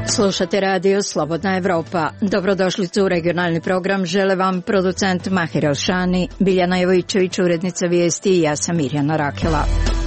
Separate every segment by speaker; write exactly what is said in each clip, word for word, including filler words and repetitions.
Speaker 1: Slušate radio Slobodna Evropa. Dobrodošlicu u regionalni program žele vam producent Mahir Elšani, Biljana Jevojičević, urednica vijesti i ja sam Mirjana Rakela.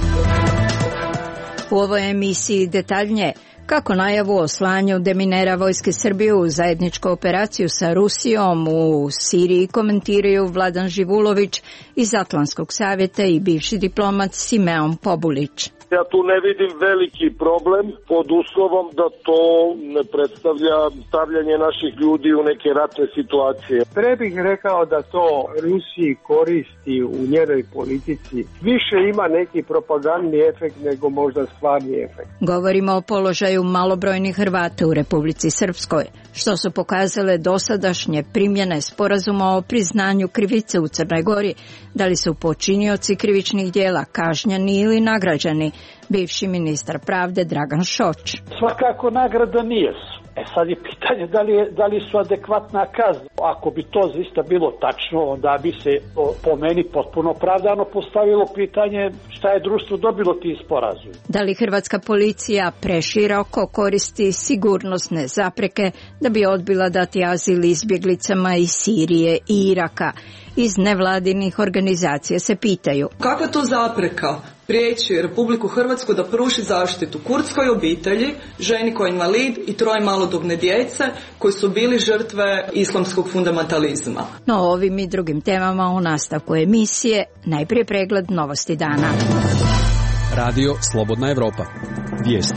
Speaker 1: U ovoj emisiji detaljnije kako najavu o slanju deminera Vojske Srbije u zajedničku operaciju sa Rusijom u Siriji komentiraju Vladan Živulović iz Atlantskog savjeta i bivši diplomat Simeon Pobulić.
Speaker 2: Ja tu ne vidim veliki problem pod uslovom da to ne predstavlja stavljanje naših ljudi u neke ratne situacije.
Speaker 3: Pre bih rekao da to Rusiji koristi u njenoj politici. Više ima neki propagandni efekt nego možda stvarni efekt.
Speaker 1: Govorimo o položaju malobrojnih Hrvata u Republici Srpskoj, što su pokazale dosadašnje primjene sporazuma o priznanju krivice u Crnoj Gori, da li su počinioci krivičnih djela kažnjeni ili nagrađeni. Bivši ministar pravde Dragan Šoć.
Speaker 4: Svakako nagrada nijesu. E sad je pitanje da li, je, da li su adekvatna kazna. Ako bi to zaista bilo tačno, onda bi se po meni potpuno opravdano postavilo pitanje šta je društvo dobilo ti sporazum.
Speaker 1: Da li hrvatska policija preširoko koristi sigurnosne zapreke da bi odbila dati azil izbjeglicama iz Sirije i Iraka? Iz nevladinih organizacija se pitaju.
Speaker 5: Kakva to zapreka priječi Republiku Hrvatsku da pruži zaštitu kurdskoj obitelji, ženi koja je invalid i troje malodobne djece koji su bili žrtve islamskog fundamentalizma?
Speaker 1: No ovim i drugim temama u nastavku emisije, najprije pregled novosti dana.
Speaker 6: Radio Slobodna Evropa. Vijesti.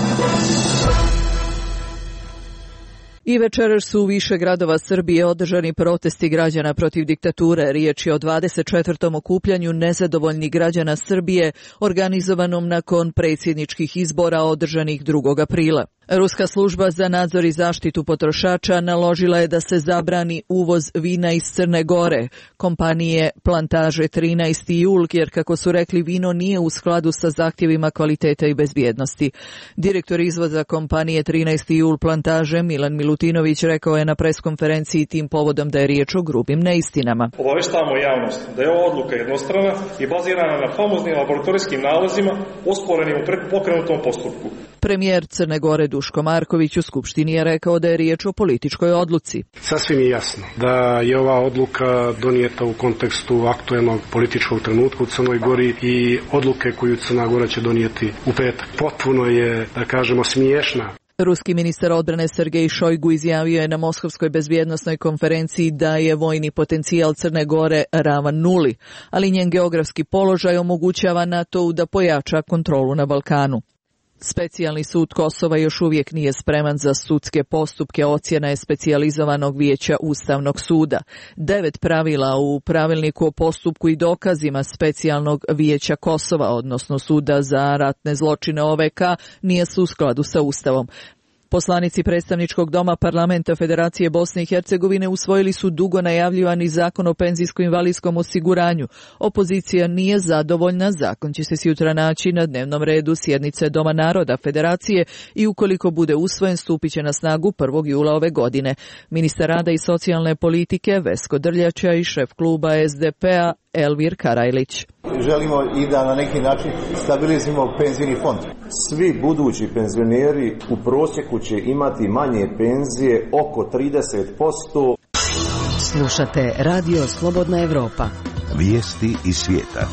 Speaker 7: I večeras su u više gradova Srbije održani protesti građana protiv diktature. Riječ je o dvadeset četvrtom okupljanju nezadovoljnih građana Srbije organizovanom nakon predsjedničkih izbora održanih drugog aprila. Ruska služba za nadzor i zaštitu potrošača naložila je da se zabrani uvoz vina iz Crne Gore, kompanije Plantaže trinaest jul, jer kako su rekli vino nije u skladu sa zahtjevima kvalitete i bezbjednosti. Direktor izvoza kompanije trinaest jul Plantaže Milan Milutinović rekao je na preskonferenciji tim povodom da je riječ o grubim neistinama.
Speaker 8: Obaveštavamo javnost da je ova odluka jednostrana i bazirana na famoznim laboratorijskim nalazima osporenim u pokrenutom postupku.
Speaker 7: Premijer Crne Gore Duško Marković u Skupštini je rekao da je riječ o političkoj odluci.
Speaker 9: Sasvim je jasno da je ova odluka donijeta u kontekstu aktuelnog političkog trenutka u Crnoj Gori i odluke koju Crna Gora će donijeti u petak. Potpuno je, da kažemo, smiješna.
Speaker 7: Ruski ministar odbrane Sergej Šojgu izjavio je na Moskovskoj bezbjednosnoj konferenciji da je vojni potencijal Crne Gore ravan nuli, ali njen geografski položaj omogućava NATO-u da pojača kontrolu na Balkanu. Specijalni sud Kosova još uvijek nije spreman za sudske postupke, ocjena je specijalizovanog vijeća Ustavnog suda. Devet pravila u pravilniku o postupku i dokazima specijalnog vijeća Kosova, odnosno suda za ratne zločine O V K, nije su u skladu sa Ustavom. Poslanici predstavničkog doma Parlamenta Federacije Bosne i Hercegovine usvojili su dugo najavljivani zakon o penzijsko-invalidskom osiguranju. Opozicija nije zadovoljna, zakon će se sutra naći na dnevnom redu sjednice Doma naroda Federacije i ukoliko bude usvojen stupit će na snagu prvog jula ove godine. Ministar rada i socijalne politike Vesko Drljača i šef kluba S D P-a Elvir Karajlić.
Speaker 10: Želimo i da na neki način stabilizujemo penzijni fond. Svi budući penzioneri u prosjeku će imati manje penzije oko trideset posto.
Speaker 11: Slušate Radio Slobodna Evropa.
Speaker 12: Vijesti iz svijeta.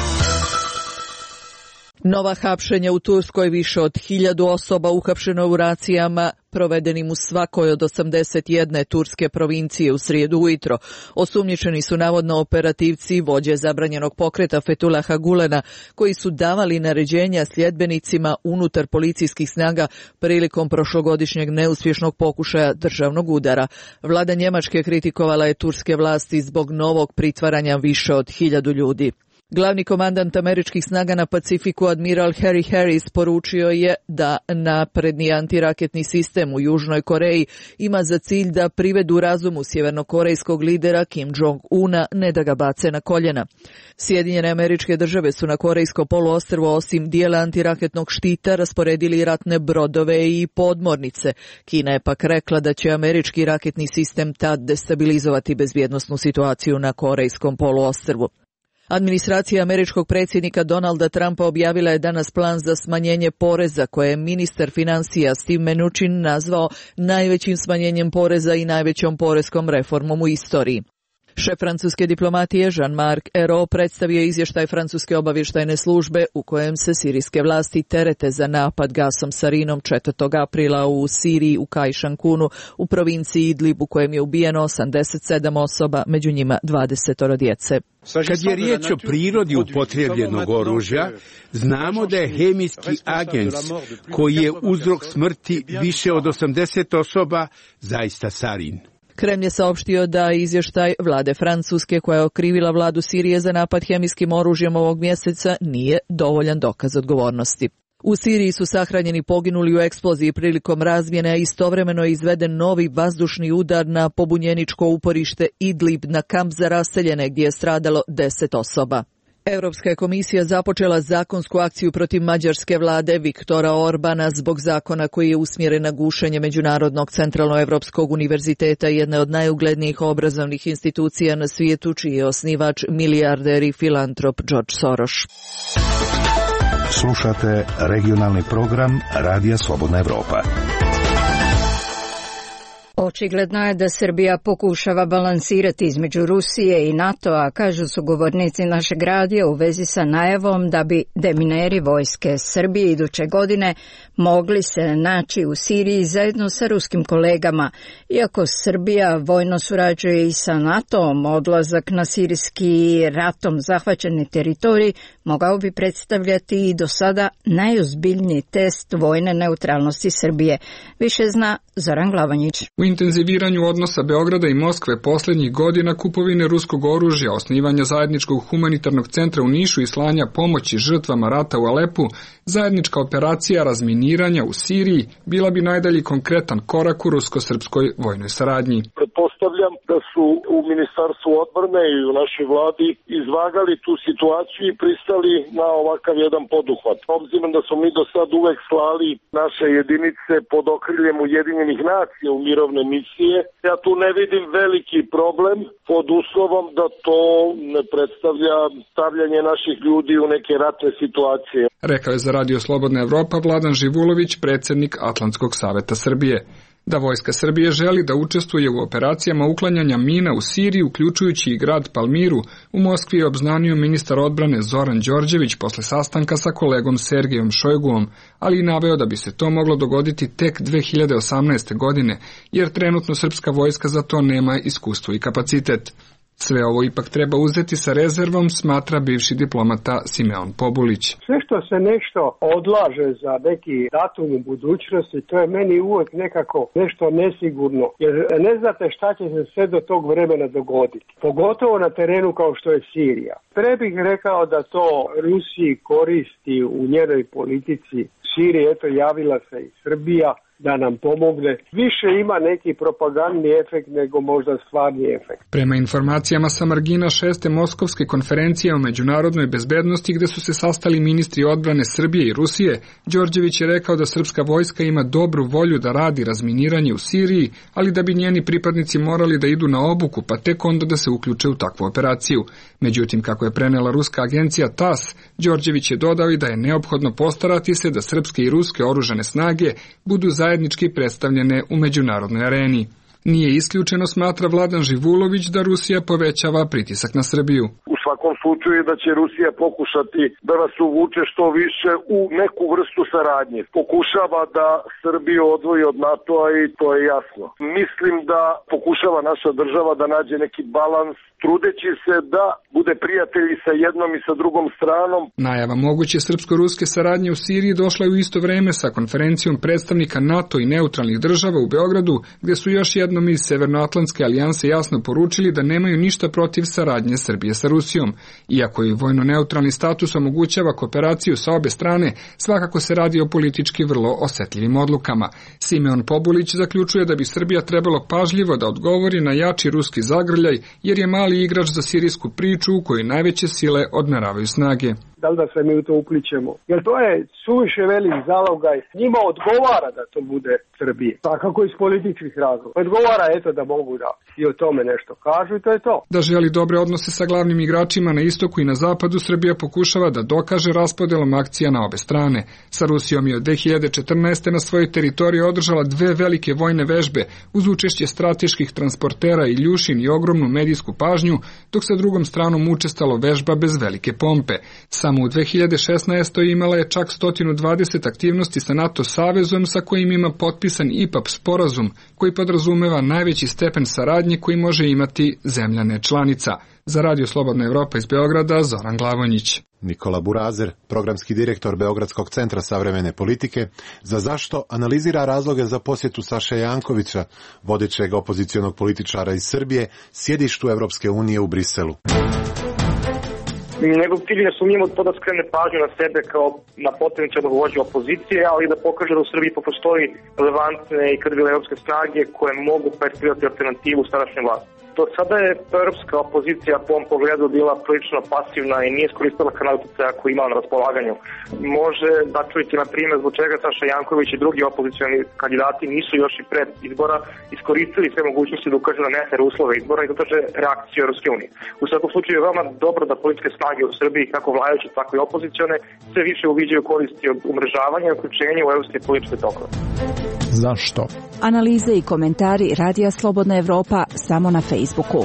Speaker 7: Nova hapšenja u Turskoj, više od hiljadu osoba uhapšeno u racijama provedenim u svakoj od osamdeset jedne turske provincije u srijedu ujutro. Osumnjičeni su navodno operativci vođe zabranjenog pokreta Fethullaha Gulena, koji su davali naređenja sljedbenicima unutar policijskih snaga prilikom prošlogodišnjeg neuspješnog pokušaja državnog udara. Vlada Njemačke kritikovala je turske vlasti zbog novog pritvaranja više od hiljadu ljudi. Glavni komandant američkih snaga na Pacifiku, admiral Harry Harris, poručio je da napredni antiraketni sistem u Južnoj Koreji ima za cilj da privedu razumu sjevernokorejskog lidera Kim Jong-una, ne da ga bace na koljena. Sjedinjene Američke Države su na korejsko poluostrvo osim dijela antiraketnog štita rasporedili ratne brodove i podmornice. Kina je pak rekla da će američki raketni sistem tad destabilizovati bezbjednosnu situaciju na korejskom poluostrvu. Administracija američkog predsjednika Donalda Trumpa objavila je danas plan za smanjenje poreza koje je ministar financija Steve Mnuchin nazvao najvećim smanjenjem poreza i najvećom poreskom reformom u istoriji. Šef francuske diplomatije Jean-Marc Ayrault predstavio izvještaj francuske obavještajne službe u kojem se sirijske vlasti terete za napad gasom sarinom četvrtog aprila u Siriji u Kajšankunu u provinciji Idlib u kojem je ubijeno osamdeset sedam osoba, među njima dvadeset djece.
Speaker 13: Kad je riječ o prirodi upotrebljenog oružja, znamo da je hemijski agens koji je uzrok smrti više od osamdeset osoba zaista sarin.
Speaker 7: Kremlj je saopštio da izvještaj vlade Francuske koja je okrivila vladu Sirije za napad hemijskim oružjem ovog mjeseca nije dovoljan dokaz odgovornosti. U Siriji su sahranjeni poginuli u eksploziji prilikom razmjene, a istovremeno je izveden novi vazdušni udar na pobunjeničko uporište Idlib na kamp za raseljene gdje je stradalo deset osoba. Europska je komisija započela zakonsku akciju protiv mađarske vlade Viktora Orbana zbog zakona koji je usmjeren na gušenje Međunarodnog centralnoevropskog univerziteta, jedne od najuglednijih obrazovnih institucija na svijetu, čiji je osnivač milijarder i filantrop George Soros.
Speaker 12: Slušate regionalni program Radija Slobodna Evropa.
Speaker 1: Očigledno je da Srbija pokušava balansirati između Rusije i NATO-a, kažu sugovornici našeg radija u vezi sa najavom da bi demineri vojske Srbije iduće godine mogli se naći u Siriji zajedno sa ruskim kolegama. Iako Srbija vojno surađuje i sa NATO-om, odlazak na sirijski ratom zahvaćeni teritorij mogao bi predstavljati i do sada najozbiljniji test vojne neutralnosti Srbije. Više zna Zoran Glavanjić.
Speaker 14: U intenziviranju odnosa Beograda i Moskve posljednjih godina, kupovine ruskog oružja, osnivanja zajedničkog humanitarnog centra u Nišu i slanja pomoći žrtvama rata u Alepu, zajednička operacija razminiranja u Siriji bila bi najdalji konkretan korak u rusko-srpskoj vojnoj saradnji.
Speaker 2: Pretpostavljam da su u Ministarstvu odbrane i u našoj vladi izvagali tu situaciju i pristali na ovakav jedan poduhvat. Obzirom da smo mi do sad uvek slali naše jedinice pod okriljem Ujedinjenih nacija u mirovne misije, ja tu ne vidim veliki problem pod uslovom da to ne predstavlja stavljanje naših ljudi u neke ratne situacije.
Speaker 14: Rekao je za Radio Slobodna Evropa Vladan Živulović, predsjednik Atlantskog saveta Srbije. Da vojska Srbije želi da učestvuje u operacijama uklanjanja mina u Siriji, uključujući i grad Palmiru, u Moskvi je obznanio ministar odbrane Zoran Đorđević posle sastanka sa kolegom Sergejom Šojguom, ali i naveo da bi se to moglo dogoditi tek dve hiljade osamnaeste. godine, jer trenutno srpska vojska za to nema iskustvo i kapacitet. Sve ovo ipak treba uzeti sa rezervom, smatra bivši diplomata Simeon Pobulić.
Speaker 3: Sve što se nešto odlaže za neki datum u budućnosti, to je meni uvijek nekako nešto nesigurno, jer ne znate šta će se sve do tog vremena dogoditi. Pogotovo na terenu kao što je Sirija. Pre bih rekao da to Rusiji koristi u njenoj politici. Siriji, eto, javila se i Srbija da nam pomogne. Više ima neki propagandni efekt nego možda stvarni efekt.
Speaker 14: Prema informacijama sa margina šeste Moskovske konferencije o međunarodnoj bezbednosti, gde su se sastali ministri odbrane Srbije i Rusije, Đorđević je rekao da srpska vojska ima dobru volju da radi razminiranje u Siriji, ali da bi njeni pripadnici morali da idu na obuku, pa tek onda da se uključe u takvu operaciju. Međutim, kako je prenela ruska agencija TAS, Đorđević je dodao i da je neophodno postarati se da srpske i ruske oružane snage budu zajednički predstavljene u međunarodnoj areni. Nije isključeno, smatra Vladan Živulović, da Rusija povećava pritisak na Srbiju.
Speaker 2: U svakom slučaju da će Rusija pokušati da nas uvuče što više u neku vrstu saradnje. Pokušava da Srbiju odvoji od NATO-a i to je jasno. Mislim da pokušava naša država da nađe neki balans, trudeći se da bude prijatelji sa jednom i sa drugom stranom.
Speaker 14: Najava moguće srpsko-ruske saradnje u Siriji došla je u isto vreme sa konferencijom predstavnika NATO i neutralnih država u Beogradu, gdje su još jednom iz Severnoatlantske alijanse jasno poručili da nemaju ništa protiv saradnje Srbije sa Rusijom. Iako i vojno-neutralni status omogućava kooperaciju sa obe strane, svakako se radi o politički vrlo osetljivim odlukama. Simeon Pobulić zaključuje da bi Srbija trebalo pažljivo da odgovori na jači ruski zagrljaj, jer je mali igrač za sirijsku priču u kojoj najveće sile odmeravaju snage.
Speaker 3: da li da se mi u to upličemo. Jer to je suviše velik zalogaj. Njima odgovara da to bude Srbije. Svakako iz političkih razloga. Odgovara eto da mogu da i o tome nešto kažu i to je to.
Speaker 14: Da želi dobre odnose sa glavnim igračima na istoku i na zapadu, Srbija pokušava da dokaže raspodelom akcija na obe strane. Sa Rusijom je od dve hiljade četrnaeste. na svojoj teritoriji održala dve velike vojne vežbe uz učešće strateških transportera i ljušin i ogromnu medijsku pažnju, dok sa drugom stranom učestalo vežba bez velike pompe. Samo u dve hiljade šesnaestoj. imala je čak sto dvadeset aktivnosti sa NATO savezom sa kojim ima potpisan I P A P sporazum koji podrazumeva najveći stepen saradnje koji može imati zemlja nečlanica. Za Radio Slobodna Evropa iz Beograda, Zoran Glavonjić.
Speaker 15: Nikola Burazer, programski direktor Beogradskog centra savremene politike, za zašto analizira razloge za posjetu Saše Jankovića, vodećeg opozicionog političara iz Srbije, sjedištu Evropske unije u Briselu.
Speaker 16: Njegov cilj je nesumnjivo to da skrene pažnju na sebe kao na potencijalnog vođu opozicije, ali da pokaže da u Srbiji postoji relevantne i kredibilne europske snage koje mogu predstavljati alternativu sadašnjoj vlasti. Do sada je europska opozicija po ovom pogledu bila prilično pasivna i nije iskoristila kanal uticaja koji imala na raspolaganju. Može da čujete na primjer zbog čega Saša Janković i drugi opozicioni kandidati nisu još i pred izbora iskoristili sve mogućnosti da ukažu na nefer uslove izbora i dotaže reakciju Europske unije. U svakom slučaju je veoma dobro da političke snage u Srbiji, kako vladajuće, tako i opozicione, sve više uviđaju koristi od umrežavanja i uključenja u evropske političke tokove.
Speaker 11: Zašto? Analize i komentari Radija Slobodna Evropa samo na Facebooku.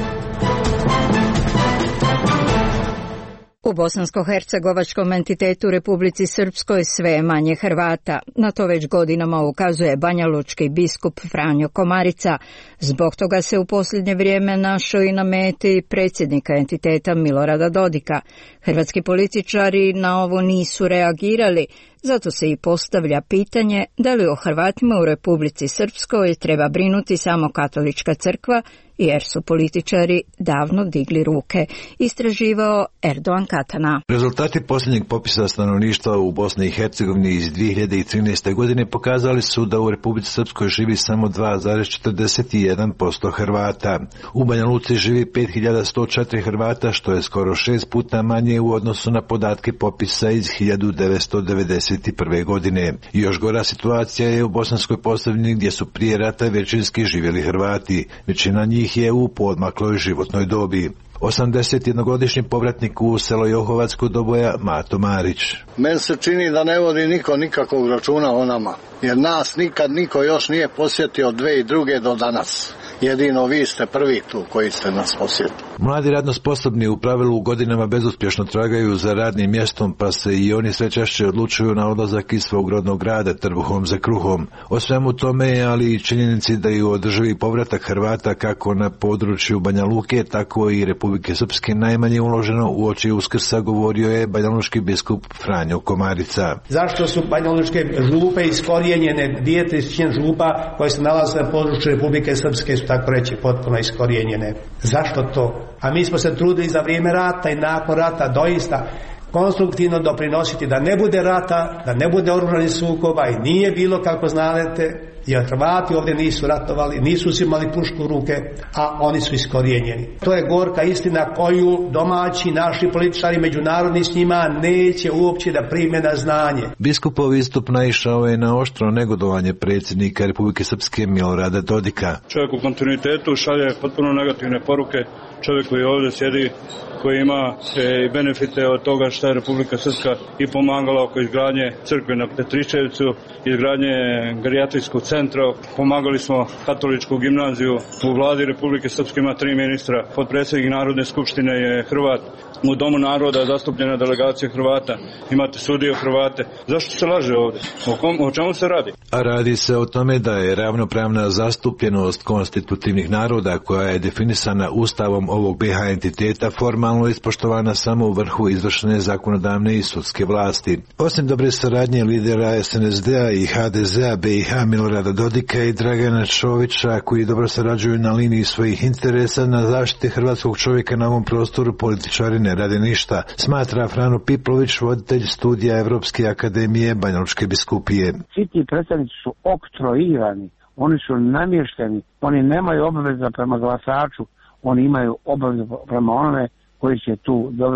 Speaker 1: U bosansko-hercegovačkom entitetu Republici Srpskoj sve je manje Hrvata. Na to već godinama ukazuje banjalučki biskup Franjo Komarica. Zbog toga se u posljednje vrijeme našao i na meti predsjednika entiteta Milorada Dodika. Hrvatski političari na ovo nisu reagirali, zato se i postavlja pitanje da li o Hrvatima u Republici Srpskoj treba brinuti samo katolička crkva, jer su političari davno digli ruke, istraživao Erdogan Katana.
Speaker 17: Rezultati posljednjeg popisa stanovništva u Bosni i Hercegovini iz dvije hiljade trinaeste. godine pokazali su da u Republici Srpskoj živi samo dva zarez četrdeset jedan posto Hrvata. U Banja Luci živi pet hiljada sto četiri Hrvata, što je skoro šest puta manje u odnosu na podatke popisa iz hiljadu devetsto devedeset prve. godine. I još gora situacija je u Bosanskoj Posavini, gdje su prije rata većinski živjeli Hrvati. Većina njih je u poodmakloj životnoj dobi. osamdesetjednogodišnji povratnik u selo Johovac kod Doboja, Mato Marić.
Speaker 18: Meni se čini da ne vodi niko nikakvog računa o nama, jer nas nikad niko još nije posjetio od dve i druge do danas. Jedino vi ste prvi tu koji ste nas posjetili.
Speaker 17: Mladi radno sposobni u pravilu u godinama bezuspješno tragaju za radnim mjestom, pa se i oni sve češće odlučuju na odlazak iz svog rodnog grada trbuhom za kruhom. O svemu tome, ali i činjenici da je u održivi povratak Hrvata kako na području Banja Luke, tako i Republike Srpske najmanje uloženo u oči Uskrsa, govorio je banjalučki biskup Franjo Komarica.
Speaker 19: Zašto su banjalučke župe iskorijenjene, dvije trećine župa koje se nalaze na području Republike Srpske su tako reći potpuno iskorijenjene? Zašto to? A mi smo se trudili za vrijeme rata i nakon rata doista konstruktivno doprinositi da ne bude rata, da ne bude oružanih sukoba i nije bilo, kako znate, jer Hrvati ovdje nisu ratovali, nisu uzimali pušku u ruke, a oni su iskorijenjeni. To je gorka istina koju domaći naši političari međunarodni s njima neće uopće da prime na znanje.
Speaker 17: Biskupov istup naišao je na oštro negodovanje predsjednika Republike Srpske Milorada Dodika.
Speaker 20: Čovjek u kontinuitetu šalje potpuno negativne poruke. Čovjek koji ovdje sjedi, koji ima i benefite od toga što je Republika Srpska i pomagala oko izgradnje crkve na Petričevcu, izgradnje gerijatrijskog centra, pomagali smo katoličku gimnaziju. U vladi Republike Srpske ima tri ministra, potpredsjednik Narodne skupštine je Hrvat, u Domu naroda zastupljena delegacija Hrvata, imate sudije Hrvate. Zašto se laže ovdje? O, kom, o čemu se radi?
Speaker 17: A radi se o tome da je ravnopravna zastupljenost konstitutivnih naroda, koja je definisana ustavom ovog B H entiteta, formalno ispoštovana samo u vrhu izvršne, zakonodavne i sudske vlasti. Osim dobre saradnje lidera S N S D-a i H D Z-a B i H Milorada Dodika i Dragana Čovića, koji dobro sarađuju na liniji svojih interesa na zaštiti hrvatskog čovjeka na ovom prostoru, političari ne rade ništa, smatra Frano Piplović, voditelj studija Evropske akademije Banjalučke biskupije.
Speaker 21: Svi ti predstavnici su oktroirani, oni su namješteni, oni nemaju obaveza prema glasaču, oni imaju obavezu prema onome koji će tu doveo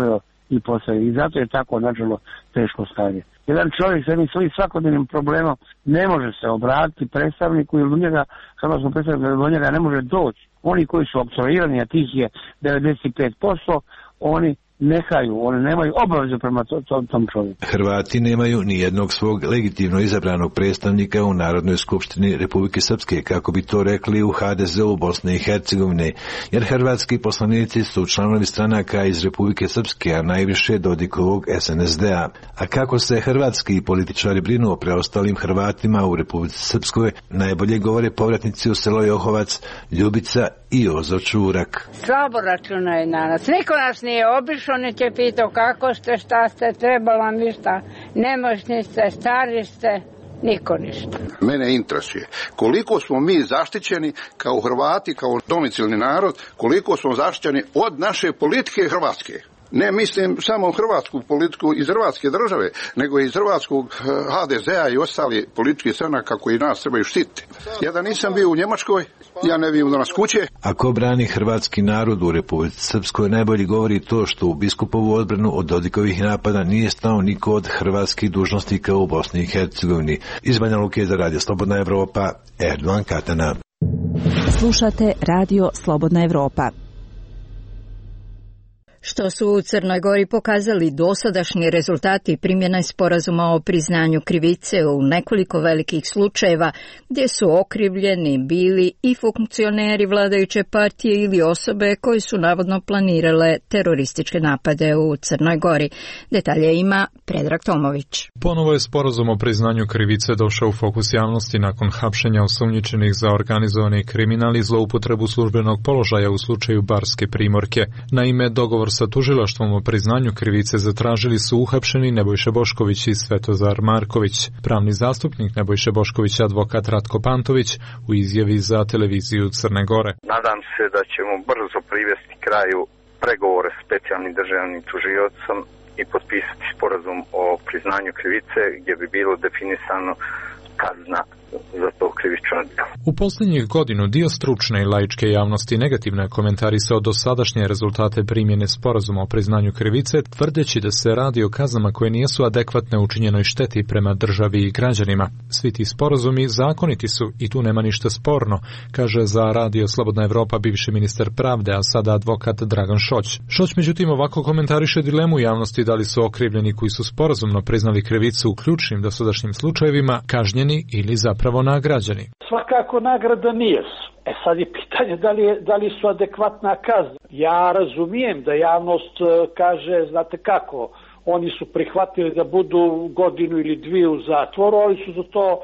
Speaker 21: i postavi. I zato je tako, nažalost, teško stanje. Jedan čovjek sa jednim svojim svakodnevnim problemom ne može se obratiti predstavniku ili do njega, hrvatskom predstavniku, do njega ne može doći. Oni koji su oktroirani, a tih je devedeset pet posto, oni nehaju, oni nemaju obavezu prema to, to, tom čovjeku.
Speaker 17: Hrvati nemaju ni jednog svog legitimno izabranog predstavnika u Narodnoj skupštini Republike Srpske, kako bi to rekli u ha de zeu Bosne i Hercegovine, jer hrvatski poslanici su članovi stranaka iz Republike Srpske, a najviše Dodikovog es en es de a. A kako se hrvatski političari brinu o preostalim Hrvatima u Republici Srpskoj, najbolje govore povratnici u selo Johovac, Ljubica i Ozo Čurak.
Speaker 4: Slabo računaju na nas. Niko nas nije obišao, niti je pitao kako ste, šta ste, trebalo ništa, nemoćni ste, stari ste, niko ništa.
Speaker 22: Mene interesuje koliko smo mi zaštićeni kao Hrvati, kao domicilni narod, koliko smo zaštićeni od naše politike Hrvatske. Ne mislim samo hrvatsku politiku iz Hrvatske države, nego iz hrvatskog ha de zea i ostali politički stranaka koji nas trebaju štititi. Ja da nisam bio u Njemačkoj, ja ne vidim do nas kuće.
Speaker 17: Ako brani hrvatski narod u Republici Srpskoj, najbolje govori to što u biskupovu odbranu od Dodikovih napada nije stao niko od hrvatskih dužnosnika u Bosni i Hercegovini. Iz Banja Luke za Radio Slobodna Evropa, Erdogan Katana.
Speaker 11: Slušate Radio Slobodna Evropa.
Speaker 1: Što su u Crnoj Gori pokazali dosadašnji rezultati primjene sporazuma o priznanju krivice u nekoliko velikih slučajeva gdje su okrivljeni bili i funkcioneri vladajuće partije ili osobe koje su navodno planirale terorističke napade u Crnoj Gori. Detalje ima Predrag Tomović.
Speaker 23: Ponovo je sporazum o priznanju krivice došao u fokus javnosti nakon hapšenja osumnjičenih za organizovani kriminal i zloupotrebu službenog položaja u slučaju Barske Primorke. Naime, dogovor sa tužilaštvom o priznanju krivice zatražili su uhapšeni Nebojša Bošković i Svetozar Marković. Pravni zastupnik Nebojše Bošković, advokat Ratko Pantović, u izjavi za televiziju Crne Gore.
Speaker 24: Nadam se da ćemo brzo privesti kraju pregovore s specijalnim državnim tužiocom i potpisati sporazum o priznanju krivice gdje bi bilo definisano kazna za to krivično djelo.
Speaker 23: U posljednjih godinu dio stručne i laičke javnosti negativno je komentarisao dosadašnje rezultate primjene sporazuma o priznanju krivice, tvrdeći da se radi o kaznama koje nisu adekvatne učinjenoj šteti prema državi i građanima. Svi ti sporazumi zakoniti su i tu nema ništa sporno, kaže za Radio Slobodna Evropa bivši ministar pravde, a sada advokat Dragan Šoć. Šoć međutim ovako komentariše dilemu javnosti da li su okrivljeni koji su sporazumno priznali krivicu u ključnim dosadašnjim slučajevima kažnjeni ili zapravo nagrađeni.
Speaker 25: Svakako nagrada nije. E sad je pitanje da li, je, da li su adekvatna kazna. Ja razumijem da javnost kaže, znate kako, oni su prihvatili da budu godinu ili dvije u zatvoru, ali su za to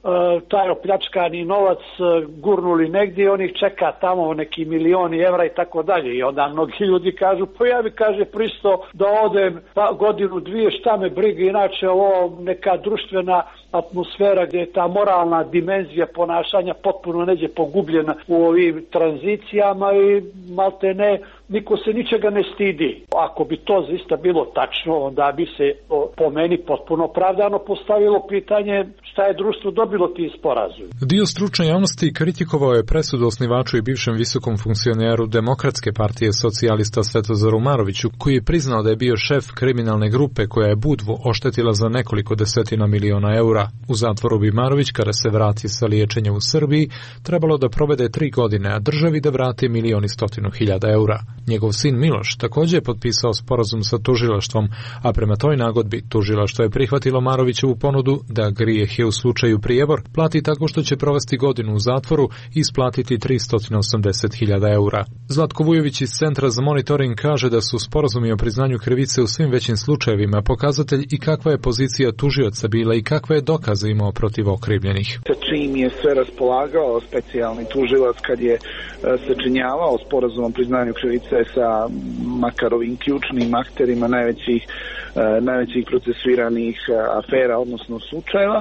Speaker 25: taj opljačkani novac gurnuli negdje i onih čeka tamo neki milioni evra i tako dalje. I onda mnogi ljudi kažu, pa ja bi kaže pristo da odem pa godinu dvije, šta me briga, inače ovo neka društvena atmosfera gdje je ta moralna dimenzija ponašanja potpuno neđe pogubljena u ovim tranzicijama i malte ne, niko se ničega ne stidi. Ako bi to zaista bilo tačno, onda bi se po meni potpuno opravdano postavilo pitanje šta je društvo dobilo ti sporazum.
Speaker 23: Dio stručne javnosti kritikovao je presudu osnivaču i bivšem visokom funkcioneru Demokratske partije socijalista Svetozaru Maroviću, koji je priznao da je bio šef kriminalne grupe koja je Budvu oštetila za nekoliko desetina miliona eura. U zatvoru bi Marović, kada se vrati sa liječenja u Srbiji, trebalo da provede tri godine, a državi da vrati milion i stotinu hiljada eura. Njegov sin Miloš također je potpisao sporazum sa tužilaštvom, a prema toj nagodbi tužilaštvo je prihvatilo Marovićevu ponudu da grijeh je u slučaju prijevor plati tako što će provesti godinu u zatvoru i isplatiti tristo osamdeset hiljada eura. Zlatko Vujović iz Centra za monitoring kaže da su sporazumi o priznanju krivice u svim većim slučajevima pokazatelj i kakva je pozicija tužioca bila i kakve je dokaze imao protiv okrivljenih.
Speaker 26: Čim je sve raspolagao specijalni tužilac kad je sačinjavao sporazum o priznanju krivice sa makar ovim ključnim akterima najvećih, najvećih procesuiranih afera, odnosno slučajeva,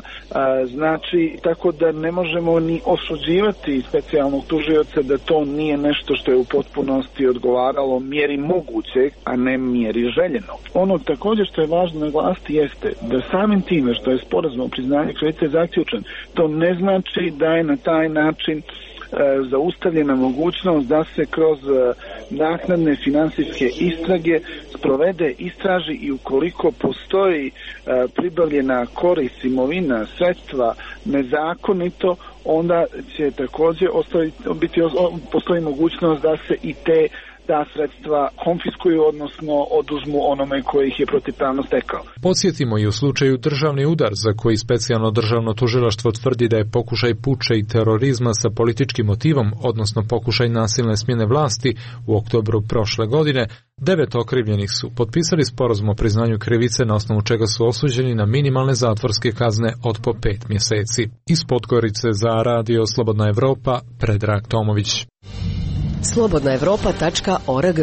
Speaker 26: znači tako da ne možemo ni osuđivati specijalnog tužioca da to nije nešto što je u potpunosti odgovaralo mjeri mogućeg, a ne mjeri željenog. Ono također što je važno naglasiti jeste da samim time što je sporazum o priznanju krivice zaključen, to ne znači da je na taj način zaustavljena mogućnost da se kroz naknadne finansijske istrage sprovede, istraži i ukoliko postoji e, pribavljena korist, imovina, sredstva nezakonito, onda će također ostaviti, biti, postoji mogućnost da se i te ta sredstva konfiskuju, odnosno oduzmu onome koji ih je protivpravno stekao.
Speaker 23: Podsjetimo i u slučaju državni udar za koji specijalno državno tužilaštvo tvrdi da je pokušaj puča i terorizma sa političkim motivom, odnosno pokušaj nasilne smjene vlasti u oktobru prošle godine, devet okrivljenih su potpisali sporazum o priznanju krivice na osnovu čega su osuđeni na minimalne zatvorske kazne od po pet mjeseci. Iz Podgorice za Radio Slobodna Evropa, Predrag Tomović.
Speaker 5: slobodna evropa tačka org.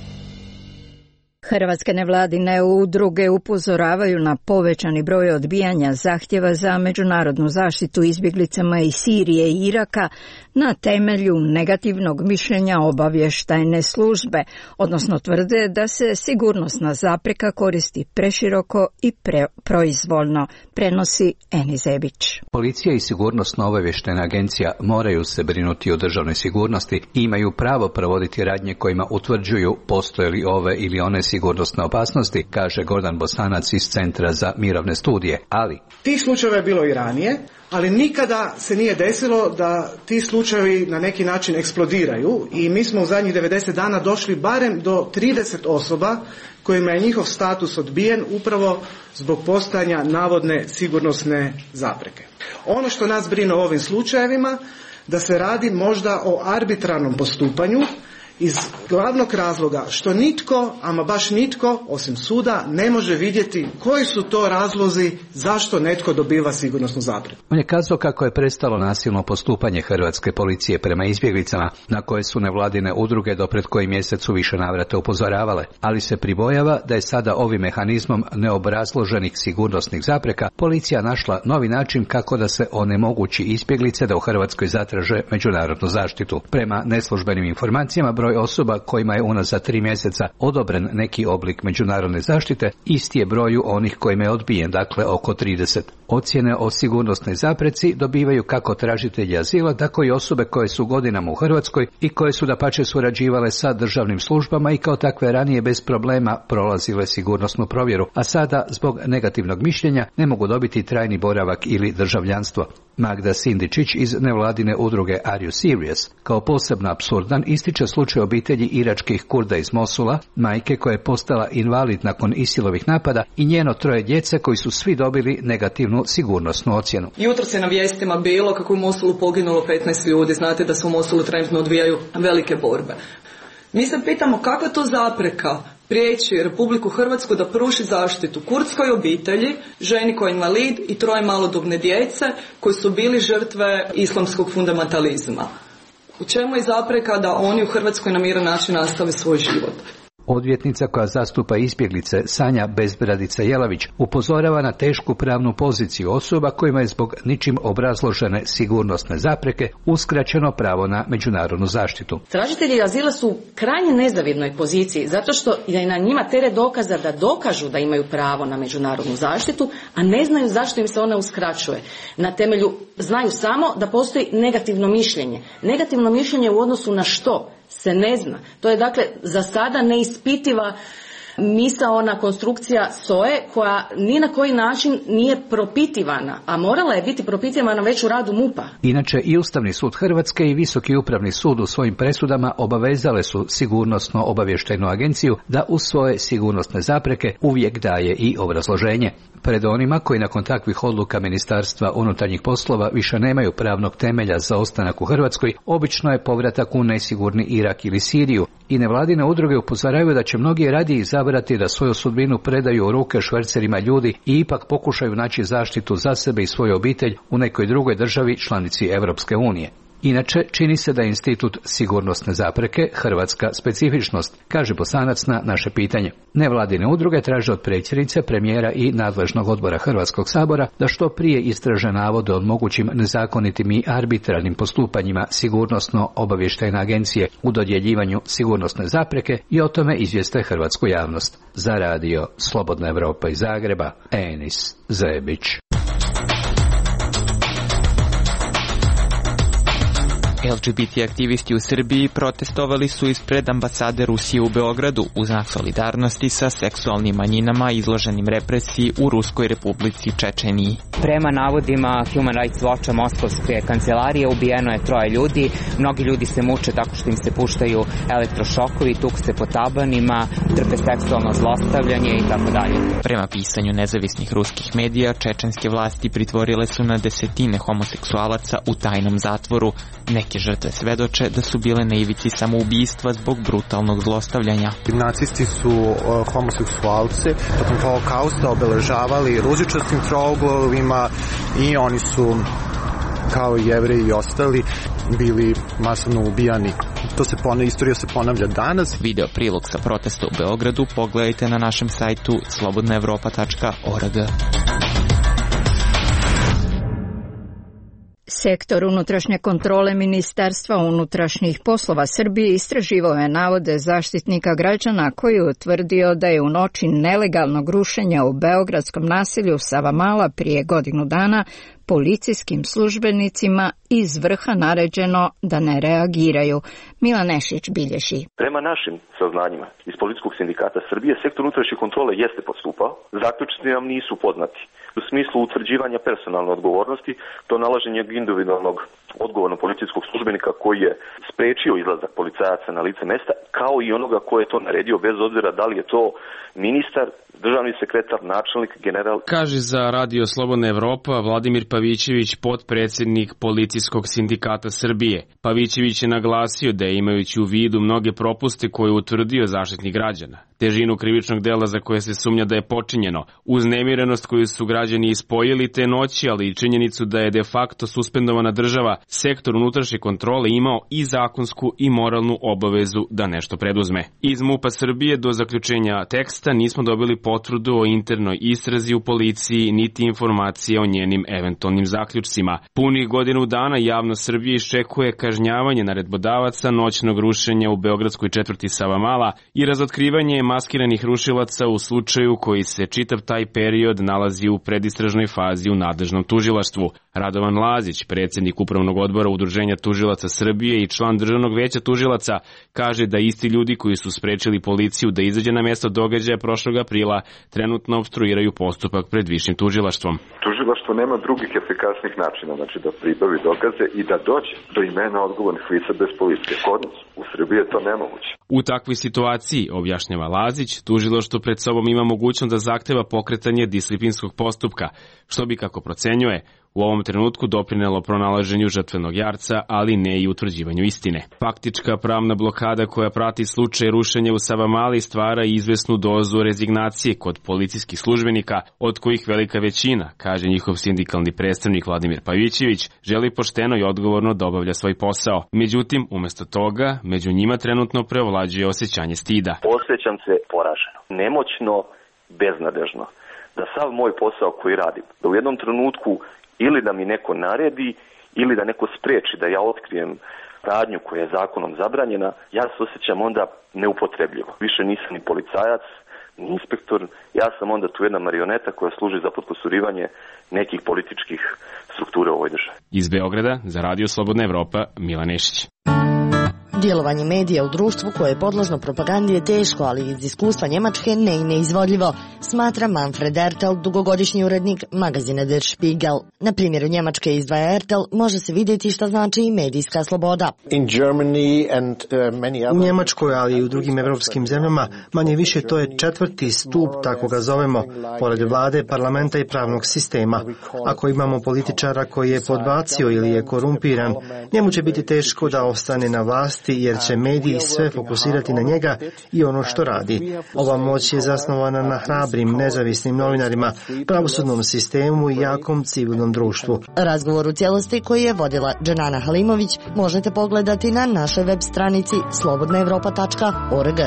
Speaker 1: Hrvatske nevladine udruge upozoravaju na povećani broj odbijanja zahtjeva za međunarodnu zaštitu izbjeglicama iz Sirije i Iraka na temelju negativnog mišljenja obavještajne službe, odnosno tvrde da se sigurnosna zapreka koristi preširoko i pre, proizvoljno, prenosi Eni Zebić.
Speaker 6: Policija i sigurnosno obavještajna agencija moraju se brinuti o državnoj sigurnosti i imaju pravo provoditi radnje kojima utvrđuju postoje li ove ili one sigurnosne opasnosti, kaže Gordan Bosanac iz Centra za mirovne studije, ali
Speaker 8: tih slučajeva je bilo i ranije, ali nikada se nije desilo da ti slučajevi na neki način eksplodiraju i mi smo u zadnjih devedeset dana došli barem do trideset osoba kojima je njihov status odbijen upravo zbog postojanja navodne sigurnosne zapreke. Ono što nas brine u ovim slučajevima, da se radi možda o arbitrarnom postupanju iz glavnog razloga što nitko, ama baš nitko, osim suda, ne može vidjeti koji su to razlozi zašto netko dobiva sigurnosnu zapreku.
Speaker 6: On je kazao kako je prestalo nasilno postupanje hrvatske policije prema izbjeglicama, na koje su nevladine udruge do pred koji mjesec u više navrata upozoravale, ali se pribojava da je sada ovim mehanizmom neobrazloženih sigurnosnih zapreka policija našla novi način kako da se onemogući izbjeglice da u Hrvatskoj zatraže međunarodnu zaštitu. Prema neslužbenim informacijama, broj osoba kojima je unazad tri mjeseca odobren neki oblik međunarodne zaštite isti je broju onih kojima je odbijen, dakle oko trideset. Ocjene o sigurnosnoj zapreci dobivaju kako tražitelji azila, tako i osobe koje su godinama u Hrvatskoj i koje su dapače surađivale sa državnim službama i kao takve ranije bez problema prolazile sigurnosnu provjeru, a sada zbog negativnog mišljenja ne mogu dobiti trajni boravak ili državljanstvo. Magda Sindičić iz nevladine udruge Are You Serious kao posebno apsurdan ističe slučaj obitelji iračkih Kurda iz Mosula, majke koja je postala invalid nakon Isilovih napada i njeno troje djece koji su svi dobili negativnu sigurnosnu ocjenu.
Speaker 9: Jutros je na vijestima bilo kako u Mosulu poginulo petnaest ljudi, znate da se u Mosulu trenutno odvijaju velike borbe. Mi se pitamo kako je to zapreka prijeći Republiku Hrvatsku da pruži zaštitu kurdskoj obitelji, ženi koja je invalid i troje malodobne djece koji su bili žrtve islamskog fundamentalizma. U čemu je zapreka da oni u Hrvatskoj na miran način nastave svoj život?
Speaker 6: Odvjetnica koja zastupa izbjeglice Sanja Bezbradica Jelavić upozorava na tešku pravnu poziciju osoba kojima je zbog ničim obrazložene sigurnosne zapreke uskraćeno pravo na međunarodnu zaštitu.
Speaker 10: Tražitelji azila su u krajnje nezavidnoj poziciji zato što je na njima teret dokaza da dokažu da imaju pravo na međunarodnu zaštitu, a ne znaju zašto im se ona uskraćuje. Na temelju znaju samo da postoji negativno mišljenje. Negativno mišljenje u odnosu na što? Se ne zna. To je dakle za sada neispitiva misaona konstrukcija S O E koja ni na koji način nije propitivana, a morala je biti propitivana već u radu MUP-a.
Speaker 6: Inače i Ustavni sud Hrvatske i Visoki upravni sud u svojim presudama obavezale su sigurnosno obavještajnu agenciju da u svoje sigurnosne zapreke uvijek daje i obrazloženje. Pred onima koji nakon takvih odluka Ministarstva unutarnjih poslova više nemaju pravnog temelja za ostanak u Hrvatskoj, obično je povratak u nesigurni Irak ili Siriju. I nevladine udruge upozoravaju da će mnogi radije izabrati da svoju sudbinu predaju u ruke švercerima ljudi i ipak pokušaju naći zaštitu za sebe i svoju obitelj u nekoj drugoj državi članici Europske unije. Inače, čini se da je institut sigurnosne zapreke hrvatska specifičnost, kaže Bosanac na naše pitanje. Nevladine udruge traže od predsjednice, premijera i nadležnog odbora Hrvatskog sabora da što prije istraže navode o mogućim nezakonitim i arbitrarnim postupanjima sigurnosno obavještajne agencije u dodjeljivanju sigurnosne zapreke i o tome izvijeste hrvatsku javnost. Za radio Slobodna Evropa iz Zagreba, Enis Zebić.
Speaker 2: L G B T aktivisti u Srbiji protestovali su ispred ambasade Rusije u Beogradu u znak solidarnosti sa seksualnim manjinama izloženim represiji u Ruskoj Republici Čečeniji.
Speaker 3: Prema navodima Human Rights Watcha Moskovske kancelarije ubijeno je troje ljudi. Mnogi ljudi se muče tako što im se puštaju elektrošokovi, tuku se po tabanima, trpe seksualno zlostavljanje i tako dalje.
Speaker 2: Prema pisanju nezavisnih ruskih medija, čečenske vlasti pritvorile su na desetine homoseksualaca u tajnom zatvoru. Neke žrtve svedoče da su bile na ivici samoubistva zbog brutalnog zlostavljanja.
Speaker 7: Nacisti su uh, homoseksualce tokom Holokausta obeležavali ružičastim trouglovima i oni su, kao i Jevreji i ostali, bili masovno ubijani. To se ponavlja, istorija se ponavlja danas.
Speaker 2: Video prilog sa protesta u Beogradu pogledajte na našem sajtu slobodna evropa tačka org.
Speaker 1: Sektor unutrašnje kontrole Ministarstva unutrašnjih poslova Srbije istraživao je navode zaštitnika građana koji je utvrdio da je u noći nelegalnog rušenja u beogradskom naselju Savamala prije godinu dana policijskim službenicima iz vrha naređeno da ne reagiraju. Milan Nešić bilježi.
Speaker 12: Prema našim saznanjima iz Policijskog sindikata Srbije, sektor unutrašnje kontrole jeste postupao. Zaključci nam nisu poznati. U smislu utvrđivanja personalne odgovornosti, to nalaženje individualnog odgovornog policijskog službenika koji je sprečio izlazak policajaca na lice mesta, kao i onoga ko je to naredio, bez obzira da li je to ministar, državni sekretar, načelnik, general.
Speaker 13: Kaže za Radio Slobodna Evropa Vladimir Pavićević, potpredsjednik Policijskog sindikata Srbije. Pavićević je naglasio da je, imajući u vidu mnoge propuste koje je utvrdio zaštitnik građana, težinu krivičnog dela za koje se sumnja da je počinjeno, uznemirenost koju su građani ispojili te noći, ali i činjenicu da je de facto suspendovana država, sektor unutrašnje kontrole imao i zakonsku i moralnu obavezu da nešto preduzme. Iz MUP-a Srbije do zaključenja teksta nismo dobili potvrdu o internoj istrazi u policiji, niti informacije o njenim eventualnim zaključcima. Punih godinu dana javnost Srbije iščekuje kažnjavanje naredbodavaca noćnog rušenja u beogradskoj četvrti Savamala i razotkrivanje maskiranih rušilaca u slučaju koji se čitav taj period nalazi u predistražnoj fazi u nadležnom tužilaštvu. Radovan Lazić, predsjednik Upravnog odbora Udruženja tužilaca Srbije i član Državnog veća tužilaca, kaže da isti ljudi koji su sprečili policiju da izađe na mjesto događaja prošlog aprila trenutno opstruiraju postupak pred višim tužilaštvom.
Speaker 14: Tužilaštvo nema drugih efikasnih načina, znači da pribavi dokaze i da dođe do imena odgovornih lica bez policije. Kod nas u Srbiji je to nemoguće.
Speaker 13: U takvoj situaciji, objašnjava Lazić, tužilaštvo pred sobom ima mogućnost da zahteva pokretanje disciplinskog postupka, što bi, kako procenjuje, u ovom trenutku doprinelo pronalaženju žrtvenog jarca, ali ne i utvrđivanju istine. Faktička pravna blokada koja prati slučaj rušenja u Savamali stvara izvesnu dozu rezignacije kod policijskih službenika, od kojih velika većina, kaže njihov sindikalni predstavnik Vladimir Pavićević, želi pošteno i odgovorno da obavlja svoj posao. Međutim, umjesto toga, među njima trenutno preovlađuje osjećanje stida.
Speaker 12: Osjećam se poraženo, nemoćno, beznadežno. Da sav moj posao koji radim, da u jednom trenutku ili da mi neko naredi, ili da neko spreči da ja otkrijem radnju koja je zakonom zabranjena, ja se osjećam onda neupotrebljivo. Više nisam ni policajac, ni inspektor, ja sam onda tu jedna marioneta koja služi za potkusurivanje nekih političkih struktura u ovoj državi.
Speaker 13: Iz Beograda, za Radio Slobodna Evropa, Milan Nešić.
Speaker 27: Djelovanje medija u društvu koje je podložno propagandi je teško, ali iz iskustva Njemačke ne i neizvodljivo, smatra Manfred Ertel, dugogodišnji urednik magazina Der Spiegel. Na primjeru Njemačke izdvaja Ertel može se vidjeti šta znači i medijska sloboda.
Speaker 28: U Njemačkoj, ali i u drugim evropskim zemljama, manje više to je četvrti stup, tako ga zovemo, pored vlade, parlamenta i pravnog sistema. Ako imamo političara koji je podbacio ili je korumpiran, njemu će biti teško da ostane na vlasti, jer će mediji sve fokusirati na njega i ono što radi. Ova moć je zasnovana na hrabrim, nezavisnim novinarima, pravosudnom sistemu i jakom civilnom društvu.
Speaker 27: Razgovor u cijelosti koji je vodila Dženana Halimović možete pogledati na našoj web stranici slobodna evropa tačka org.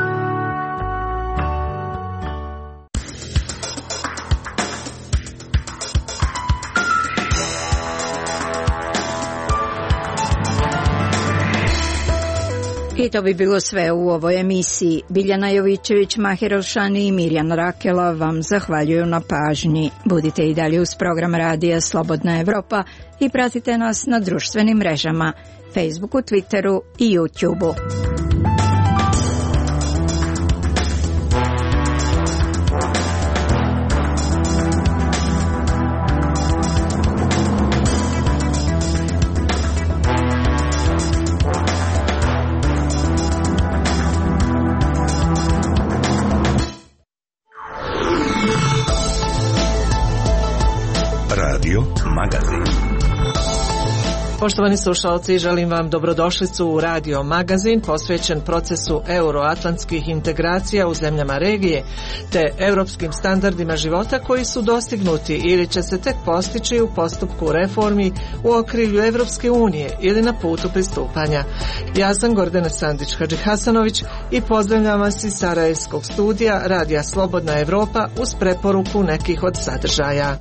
Speaker 1: I to bi bilo sve u ovoj emisiji. Biljana Jovićević, Mahir Elšani i Mirjan Rakela vam zahvaljuju na pažnji. Budite i dalje uz program radija Slobodna Evropa i pratite nas na društvenim mrežama. Facebooku, Twitteru i YouTubeu.
Speaker 4: Radio Magazin.
Speaker 15: Poštovani slušalci, želim vam dobrodošlicu u Radio Magazin posvećen procesu euroatlantskih integracija u zemljama regije te europskim standardima života koji su dostignuti ili će se tek postići u postupku reformi u okrilju Evropske unije ili na putu pristupanja. Ja sam Gordana Sandić-Hadžihasanović i pozdravljam vas iz Sarajevskog studija Radija Slobodna Evropa uz preporuku nekih od sadržaja.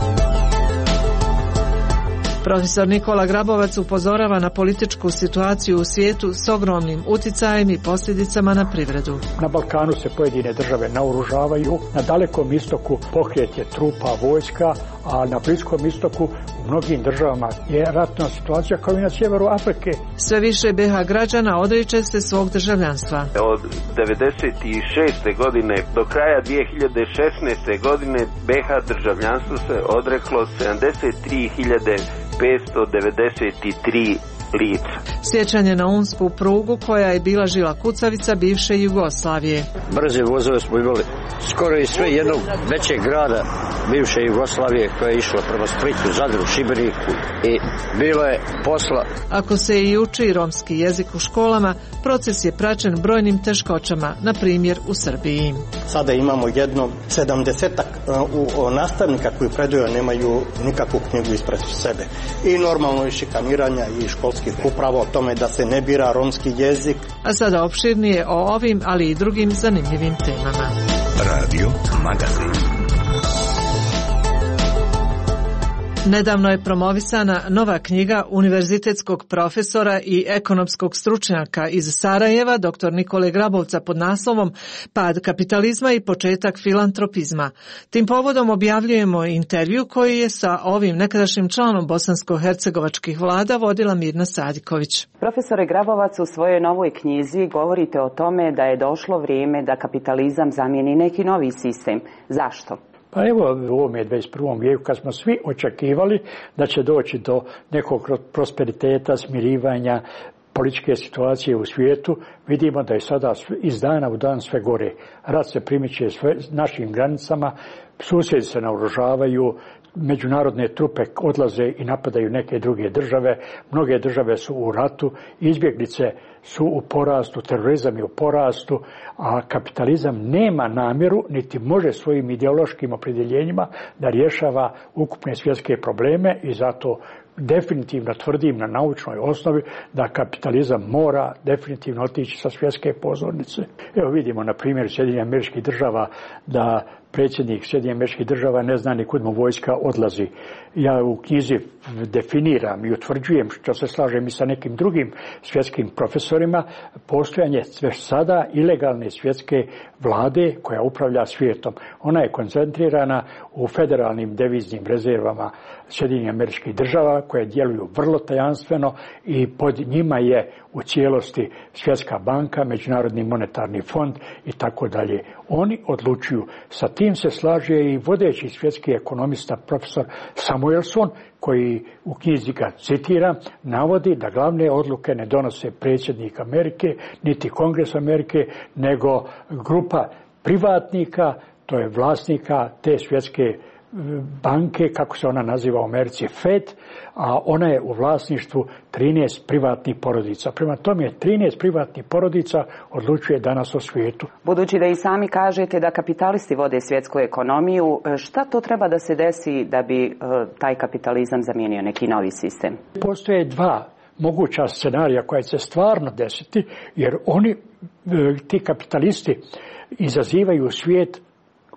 Speaker 15: Profesor Nikola Grabovac upozorava na političku situaciju u svijetu s ogromnim uticajem i posljedicama na privredu.
Speaker 25: Na Balkanu se pojedine države naoružavaju, na Dalekom istoku pokret je trupa vojska, a na Bliskom istoku u mnogim državama je ratna situacija kao i na sjeveru Afrike.
Speaker 15: Sve više be ha građana odriče se svog državljanstva.
Speaker 16: Od devedeset šeste godine do kraja dvije hiljade šesnaeste godine be ha državljanstvo se odreklo sedamdeset tri hiljade petsto devedeset tri lica.
Speaker 15: Sjećanje na unsku prugu koja je bila žila kucavica bivše Jugoslavije.
Speaker 18: Brze vozove smo imali skoro i sve jednog većeg grada bivše Jugoslavije koja je išla prema Splitu, Zadru, Šibeniku i bilo je posla.
Speaker 15: Ako se i uči romski jezik u školama, proces je praćen brojnim teškoćama, na primjer u Srbiji.
Speaker 19: Sada imamo jedno sedamdesetak u nastavnika koji predaju nemaju nikakvu knjigu ispred sebe. I normalno je šikaniranja i školskih uprava o tome da se ne bira romski jezik.
Speaker 15: A sada opširnije o ovim, ali i drugim zanimljivim temama.
Speaker 4: Radio Magazin.
Speaker 15: Nedavno je promovisana nova knjiga univerzitetskog profesora i ekonomskog stručnjaka iz Sarajeva, doktor Nikole Grabovca, pod naslovom Pad kapitalizma i početak filantropizma. Tim povodom objavljujemo intervju koji je sa ovim nekadašnjim članom bosansko-hercegovačkih vlada vodila Mirna Sadiković.
Speaker 20: Profesore Grabovac, u svojoj novoj knjizi govorite o tome da je došlo vrijeme da kapitalizam zamijeni neki novi sistem. Zašto?
Speaker 25: Pa evo u ovom dvadeset prvom vijeku kad smo svi očekivali da će doći do nekog prosperiteta, smirivanja, političke situacije u svijetu, vidimo da je sada iz dana u dan sve gore. Rat se primiče sve našim granicama, susjedi se naoružavaju, međunarodne trupe odlaze i napadaju neke druge države, mnoge države su u ratu, izbjeglice su u porastu, terorizam je u porastu, a kapitalizam nema namjeru, niti može svojim ideološkim opredjeljenjima da rješava ukupne svjetske probleme i zato definitivno tvrdim na naučnoj osnovi da kapitalizam mora definitivno otići sa svjetske pozornice. Evo vidimo na primjer Sjedinjenih Američkih Država da predsjednik Sjedinjenih Američkih Država ne zna ni kud mu vojska odlazi. Ja u knjizi definiram i utvrđujem, što se slažem i sa nekim drugim svjetskim profesorima, postojanje već sada ilegalne svjetske vlade koja upravlja svijetom. Ona je koncentrirana u federalnim deviznim rezervama Sjedinjenih Američkih Država koje djeluju vrlo tajanstveno i pod njima je u cijelosti Svjetska banka, Međunarodni monetarni fond i tako dalje. Oni odlučuju. Sa tim se slaže i vodeći svjetski ekonomista profesor Samuelson, koji u knjizi ga citira, navodi da glavne odluke ne donose predsjednik Amerike, niti Kongres Amerike, nego grupa privatnika, to je vlasnika te svjetske banke, kako se ona naziva u Americi, Fed, a ona je u vlasništvu trinaest privatnih porodica. Prema tome, trinaest privatnih porodica odlučuje danas o svijetu.
Speaker 20: Budući da i sami kažete da kapitalisti vode svjetsku ekonomiju, šta to treba da se desi da bi taj kapitalizam zamijenio neki novi sistem?
Speaker 25: Postoje dva moguća scenarija koja će se stvarno desiti, jer oni, ti kapitalisti, izazivaju svijet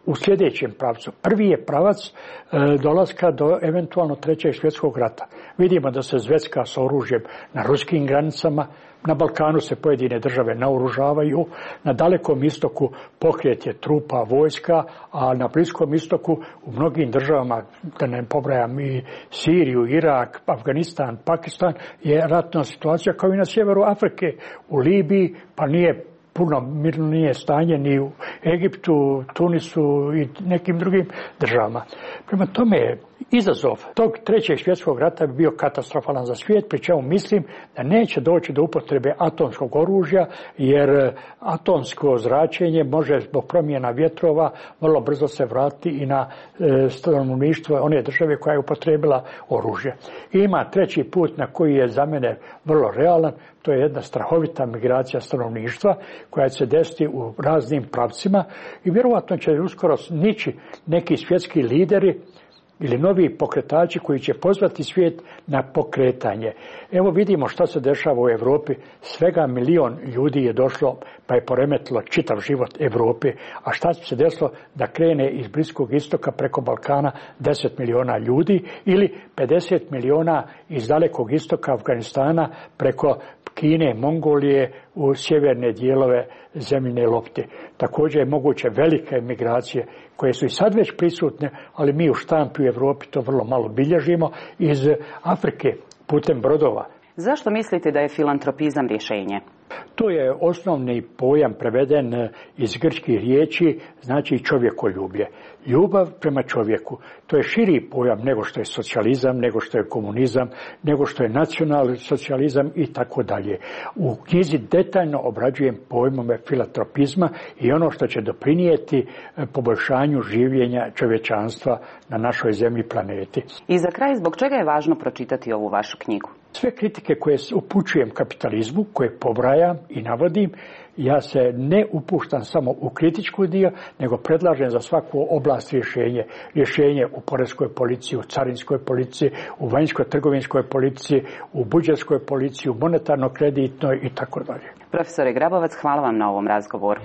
Speaker 25: u sljedećem pravcu. Prvi je pravac e, dolaska do eventualno trećeg svjetskog rata. Vidimo da se zvecka sa oružjem na ruskim granicama, na Balkanu se pojedine države naoružavaju, na Dalekom istoku pokret je trupa vojska, a na Bliskom istoku u mnogim državama, da ne pobrajam i Siriju, Irak, Afganistan, Pakistan, je ratna situacija kao i na sjeveru Afrike, u Libiji, pa nije puno mirno nije stanje ni u Egiptu, Tunisu i nekim drugim državama. Prema tome, izazov tog trećeg svjetskog rata bi bio katastrofalan za svijet, pri čemu mislim da neće doći do upotrebe atomskog oružja, jer atomsko zračenje može zbog promjena vjetrova vrlo brzo se vratiti i na e, stanovništvo one države koja je upotrebila oružje. I ima treći put na koji je za mene vrlo realan, to je jedna strahovita migracija stanovništva koja će se desiti u raznim pravcima i vjerojatno će uskoro nići neki svjetski lideri ili novi pokretači koji će pozvati svijet na pokretanje. Evo vidimo što se dešava u Europi. Svega milion ljudi je došlo pa je poremetilo čitav život Europe. A šta se desilo da krene iz Bliskog istoka preko Balkana deset miliona ljudi ili pedeset miliona iz Dalekog istoka Afganistana preko Kine, Mongolije u sjeverne dijelove zemljine lopte. Također je moguće velike emigracije koje su i sad već prisutne, ali mi u štampi u Europi to vrlo malo bilježimo, iz Afrike putem brodova.
Speaker 20: Zašto mislite da je filantropizam rješenje?
Speaker 25: To je osnovni pojam preveden iz grčkih riječi, znači čovjekoljublje. Ljubav prema čovjeku. To je širi pojam nego što je socijalizam, nego što je komunizam, nego što je nacionalni socijalizam i tako dalje. U knjizi detaljno obrađujem pojmove filantropizma i ono što će doprinijeti poboljšanju življenja čovječanstva na našoj zemlji planeti.
Speaker 20: I za kraj, zbog čega je važno pročitati ovu vašu knjigu?
Speaker 25: Sve kritike koje upućujem kapitalizmu, koje pobrajam i navodim, ja se ne upuštam samo u kritičku dio, nego predlažem za svaku oblast rješenje. Rješenje u poreskoj policiji, u carinskoj policiji, u vanjsko-trgovinskoj policiji, u budžetskoj policiji, u monetarno-kreditnoj i tako dalje.
Speaker 20: Profesore Grabovac, hvala vam na ovom razgovoru.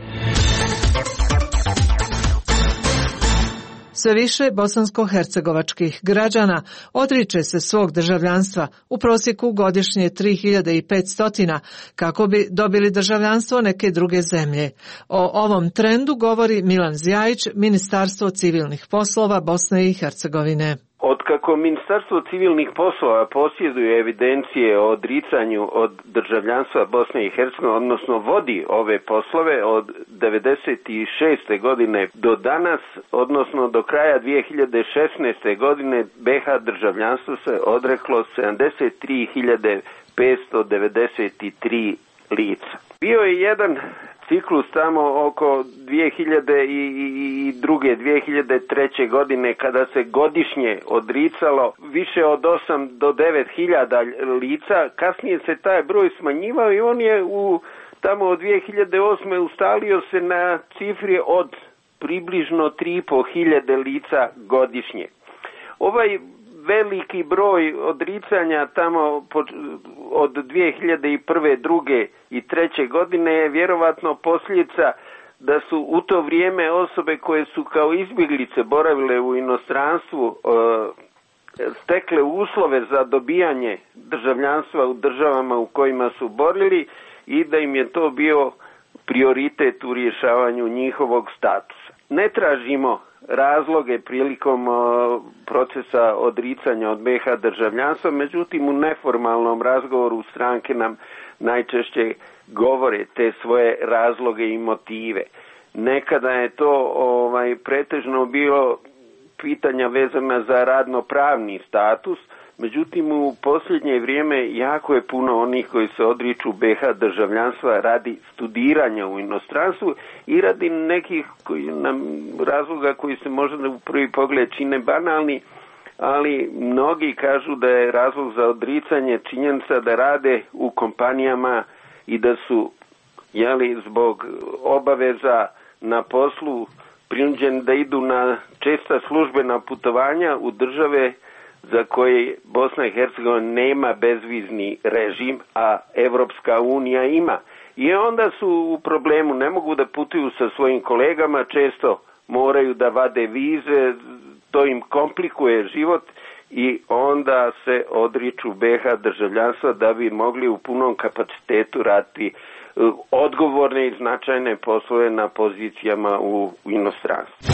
Speaker 15: Sve više bosansko-hercegovačkih građana odriče se svog državljanstva, u prosjeku godišnje tri hiljade petsto, kako bi dobili državljanstvo neke druge zemlje. O ovom trendu govori Milan Zjajić, Ministarstvo civilnih poslova Bosne i Hercegovine.
Speaker 16: Otkako Ministarstvo civilnih poslova posjeduje evidencije o odricanju od državljanstva Bosne i Hercegovine, odnosno vodi ove poslove od devedeset šeste godine do danas, odnosno do kraja dvije hiljade šesnaeste godine, be ha državljanstvo se odreklo sedamdeset tri hiljade petsto devedeset tri lica. Bio je jedan ciklus tamo oko dvije hiljade druge. dvije hiljade treće. godine kada se godišnje odricalo više od osam do devet hiljada lica. Kasnije se taj broj smanjivao i on je u, tamo od dvije hiljade osme. ustalio se na cifri od približno tri i pol hiljade lica godišnje. Ovaj veliki broj odricanja tamo od dvije hiljade prve. druge i treće. godine je vjerovatno posljedica da su u to vrijeme osobe koje su kao izbjeglice boravile u inostranstvu stekle uslove za dobijanje državljanstva u državama u kojima su borili i da im je to bio prioritet u rješavanju njihovog statusa. Ne tražimo razloge prilikom procesa odricanja od be ha državljanstva, međutim u neformalnom razgovoru stranke nam najčešće govore te svoje razloge i motive. Nekada je to ovaj pretežno bilo pitanja vezana za radno-pravni status, međutim u posljednje vrijeme jako je puno onih koji se odriču be ha državljanstva radi studiranja u inostranstvu i radi nekih koji nam, razloga koji se možda u prvi pogled čine banalni, ali mnogi kažu da je razlog za odricanje činjenica da rade u kompanijama i da su jeli, zbog obaveza na poslu prinuđeni da idu na česta službena putovanja u države za koje Bosna i Hercegovina nema bezvizni režim, a Evropska unija ima. I onda su u problemu, ne mogu da putuju sa svojim kolegama, često moraju da vade vize, to im komplikuje život i onda se odriču B H državljanstva da bi mogli u punom kapacitetu raditi odgovorne i značajne poslove na pozicijama u, u inostranstvu.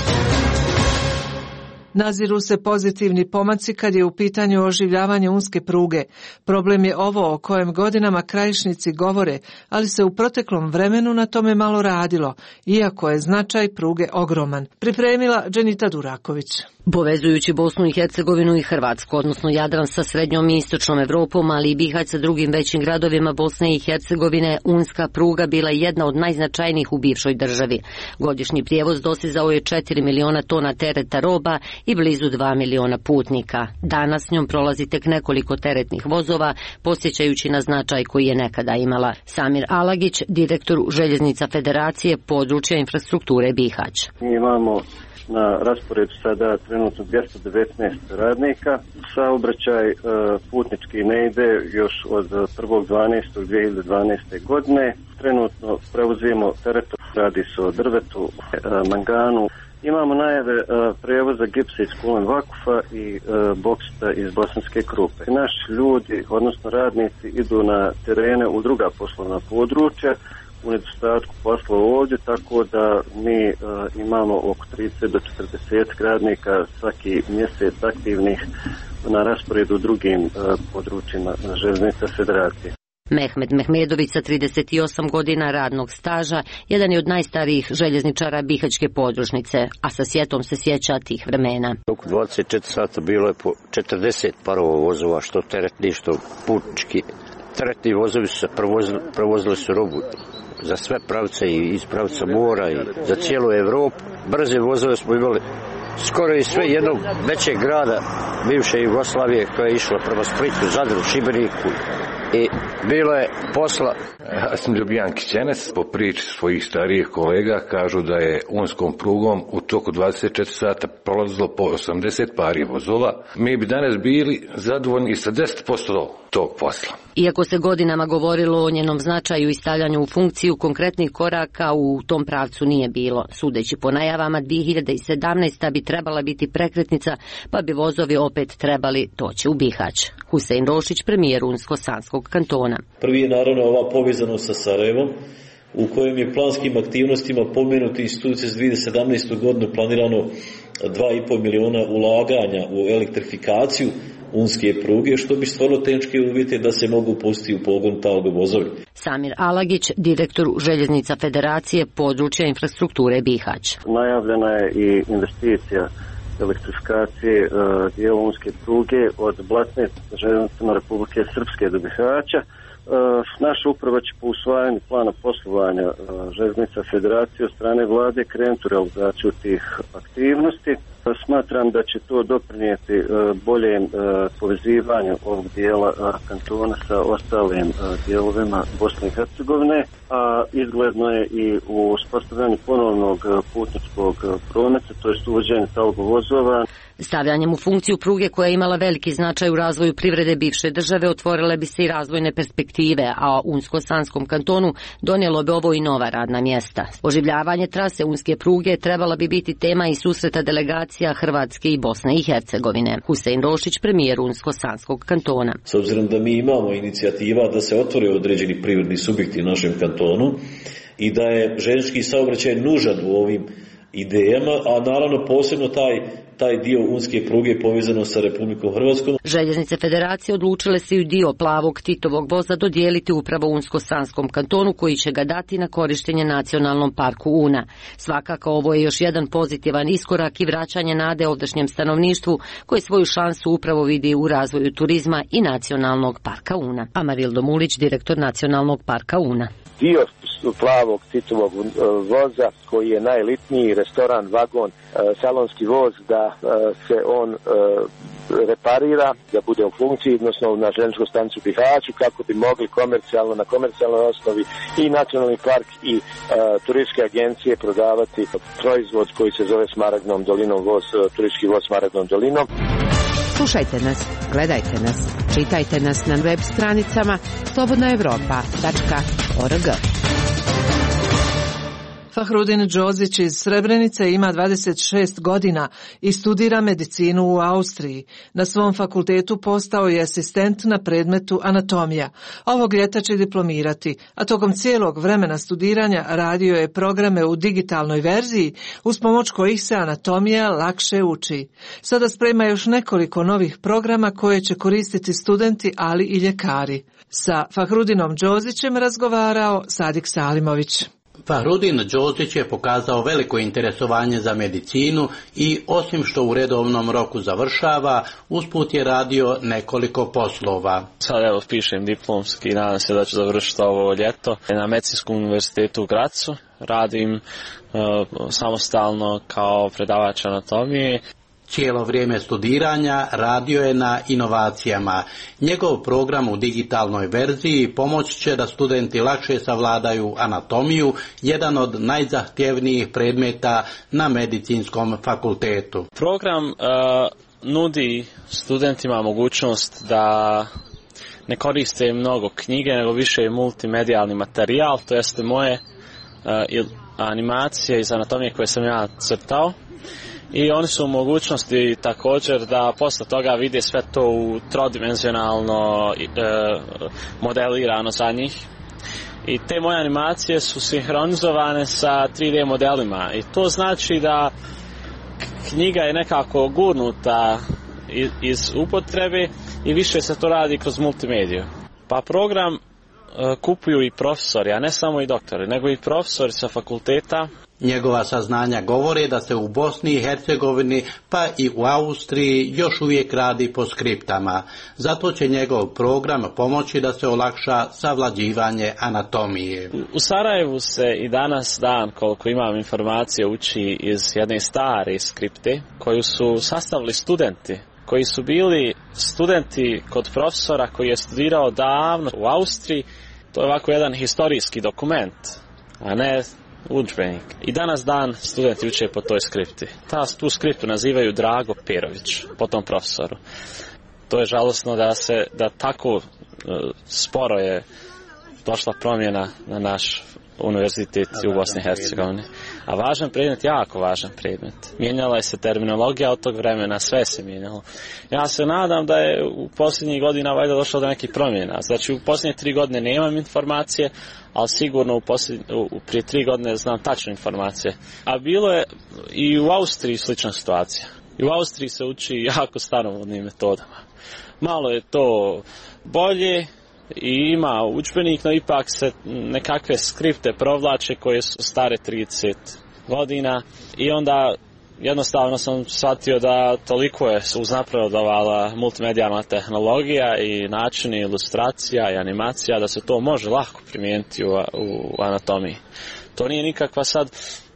Speaker 15: Naziru se pozitivni pomaci kad je u pitanju oživljavanje unske pruge. Problem je ovo o kojem godinama krajišnici govore, ali se u proteklom vremenu na tome malo radilo, iako je značaj pruge ogroman. Pripremila Dženita Duraković.
Speaker 5: Povezujući Bosnu i Hercegovinu i Hrvatsku, odnosno Jadran sa srednjom i istočnom Evropom, ali i Bihać sa drugim većim gradovima Bosne i Hercegovine, unska pruga bila je jedna od najznačajnijih u bivšoj državi. Godišnji prijevoz dostizao je četiri miliona tona tereta roba i blizu dva miliona putnika. Danas njom prolazi tek nekoliko teretnih vozova, podsjećajući na značaj koji je nekada imala. Samir Alagić, direktor Željeznica Federacije područja infrastrukture Bihać.
Speaker 11: Mi imamo na rasporedu sada trenutno dvjesto devetnaest radnika. Saobraćaj e, putnički ne ide još od prvog dvanaestog dvije hiljade dvanaeste. godine. Trenutno preuzimo teret, radi se o drvetu, e, manganu. Imamo najave e, prevoza gipsa iz Kulen Vakufa i e, boksta iz Bosanske Krupe. Naši ljudi, odnosno radnici, idu na terene u druga poslovna područja u nedostatku posla ovdje, tako da mi uh, imamo oko trideset do četrdeset radnika svaki mjesec aktivnih na rasporedu u drugim uh, područjima Željeznica Federacije.
Speaker 5: Mehmed Mehmedović sa trideset osam godina radnog staža, jedan je od najstarijih željezničara Bihaćke podružnice, a sa sjetom se sjeća tih vremena.
Speaker 18: Oko dvadeset četiri sata bilo je po četrdeset parova vozova, što teretni, što putnički. Teretni vozovi su se prevozili, prevozili su robu za sve pravce i iz pravca mora i za cijelu Evropu. Brze vozove smo imali skoro i sve jednog većeg grada bivše Jugoslavije koja je išla prema Splitu, Zadru, Šibeniku i bilo je posla.
Speaker 17: Ja sam Ljubijan Kićenes. Po priči svojih starijih kolega kažu da je unskom prugom u toku dvadeset četiri sata prolazilo po osamdeset pari vozova. Mi bi danas bili zadovoljni sa deset posto tog posla.
Speaker 5: Iako se godinama govorilo o njenom značaju i stavljanju u funkciju, konkretnih koraka u tom pravcu nije bilo. Sudeći po najavama, dvije hiljade sedamnaeste. bi trebala biti prekretnica, pa bi vozovi opet trebali doći u Bihać. Husein Rošić, premijer Unsko-Sanskog kantona.
Speaker 21: Prvi je naravno ova povezanost sa Sarajevom, u kojem je planskim aktivnostima pomenuti institucije za dvije hiljade sedamnaestu. godinu planirano dva i pol miliona ulaganja u elektrifikaciju unske pruge, što bi stvorilo tehničke uvjete da se mogu pustiti u pogon talbe vozovi.
Speaker 5: Samir Alagić, direktor Željeznica Federacije područja infrastrukture Bihać.
Speaker 11: Najavljena je i investicija elektrifikacije uh, dijela unske pruge od Blatne željeznicama Republike Srpske do Bihaća. Uh, naša uprava će po usvajanju plana poslovanja uh, Željeznica Federacije od strane vlade krenuti u realizaciju tih aktivnosti. Uh, smatram da će to doprinijeti uh, boljem uh, povezivanju ovog dijela uh, kantona sa ostalim uh, dijelovima Bosne i Hercegovine, a izgledno je i u uspostavljanju ponovnog uh, putničkog uh, prometa, to je uvođenje talbo vozova.
Speaker 5: Stavljanjem u funkciju pruge koja je imala veliki značaj u razvoju privrede bivše države otvorile bi se i razvojne perspektive, a Unsko-Sanskom kantonu donijelo bi ovo i nova radna mjesta. Oživljavanje trase unske pruge trebala bi biti tema i susreta delegacija Hrvatske i Bosne i Hercegovine. Husein Rošić, premijer Unsko-Sanskog kantona.
Speaker 21: S obzirom da mi imamo inicijativa da se otvore određeni privredni subjekti u našem kantonu i da je željeznički saobraćaj nužan u ovim idejama, a naravno posebno taj taj dio unske pruge povezano sa Republikom Hrvatskom.
Speaker 5: Željeznice Federacije odlučile se i dio plavog Titovog voza dodijeliti upravo Unsko-Sanskom kantonu, koji će ga dati na korištenje Nacionalnom parku Una. Svakako ovo je još jedan pozitivan iskorak i vraćanje nade ovdašnjem stanovništvu, koji svoju šansu upravo vidi u razvoju turizma i Nacionalnog parka Una. Amarildo Mulić, direktor Nacionalnog parka Una.
Speaker 22: Dio plavog Titovog voza koji je najelitniji, restoran, vagon, salonski voz, da se on reparira, da bude u funkciji, odnosno na željezničku stanicu Bihaću, kako bi mogli komercijalno, na komercijalnoj osnovi i Nacionalni park i turističke agencije prodavati proizvod koji se zove Smaragdnom dolinom voz, turistički voz Smaragdnom dolinom.
Speaker 23: Slušajte nas, gledajte nas, čitajte nas na web stranicama slobodna evropa tačka org.
Speaker 15: Fahrudin Đozić iz Srebrenice ima dvadeset šest godina i studira medicinu u Austriji. Na svom fakultetu postao je asistent na predmetu anatomija. Ovog ljeta će diplomirati, a tokom cijelog vremena studiranja radio je programe u digitalnoj verziji uz pomoć kojih se anatomija lakše uči. Sada sprema još nekoliko novih programa koje će koristiti studenti, ali i ljekari. Sa Fahrudinom Đozićem razgovarao Sadik Salimović.
Speaker 3: Fahrudin Đozić je pokazao veliko interesovanje za medicinu i osim što u redovnom roku završava, usput je radio nekoliko poslova.
Speaker 6: Sad evo pišem diplomski i nadam se da ću završiti ovo ljeto. Na Medicinskom univerzitetu u Gracu radim uh, samostalno kao predavač anatomije.
Speaker 3: Cijelo vrijeme studiranja radio je na inovacijama. Njegov program u digitalnoj verziji pomoći će da studenti lakše savladaju anatomiju, jedan od najzahtjevnijih predmeta na medicinskom fakultetu.
Speaker 6: Program uh, nudi studentima mogućnost da ne koriste mnogo knjige, nego više multimedijalni materijal, to jeste moje uh, animacije iz anatomije koje sam ja crtao. I oni su u mogućnosti također da posle toga vide sve to u trodimenzionalno e, modelirano za njih. I te moje animacije su sinhronizovane sa tri D modelima. I to znači da knjiga je nekako gurnuta iz upotrebe i više se to radi kroz multimediju. Pa program e, kupuju i profesori, a ne samo i doktori, nego i profesori sa fakulteta.
Speaker 3: Njegova saznanja govore da se u Bosni i Hercegovini pa i u Austriji još uvijek radi po skriptama. Zato će njegov program pomoći da se olakša savlađivanje anatomije.
Speaker 6: U Sarajevu se i danas dan, koliko imam informacije, uči iz jedne stare skripte koju su sastavili studenti, koji su bili studenti kod profesora koji je studirao davno u Austriji. To je ovako jedan historijski dokument, a ne udžbenik. I danas dan studenti uče po toj skripti. Ta, tu skriptu nazivaju Drago Perović, po tom profesoru. To je žalosno da se, da tako uh, sporo je došla promjena na naš univerzitet u Bosni i Hercegovini. A važan predmet, jako važan predmet. Mijenjala je se terminologija od tog vremena, sve se mijenjalo. Ja se nadam da je u posljednjih godina valjda došlo do nekih promjena. Znači u posljednje tri godine nemam informacije, ali sigurno u posljednje, u, prije tri godine znam tačne informacije. A bilo je i u Austriji slična situacija. I u Austriji se uči jako staromodnim metodama. Malo je to bolje i ima udžbenik, no ipak se nekakve skripte provlače koje su stare trideset godina i onda jednostavno sam shvatio da toliko je uznapredovala multimedijalna tehnologija i načini ilustracija i animacija da se to može lako primijeniti u, u anatomiji. To nije nikakva sad,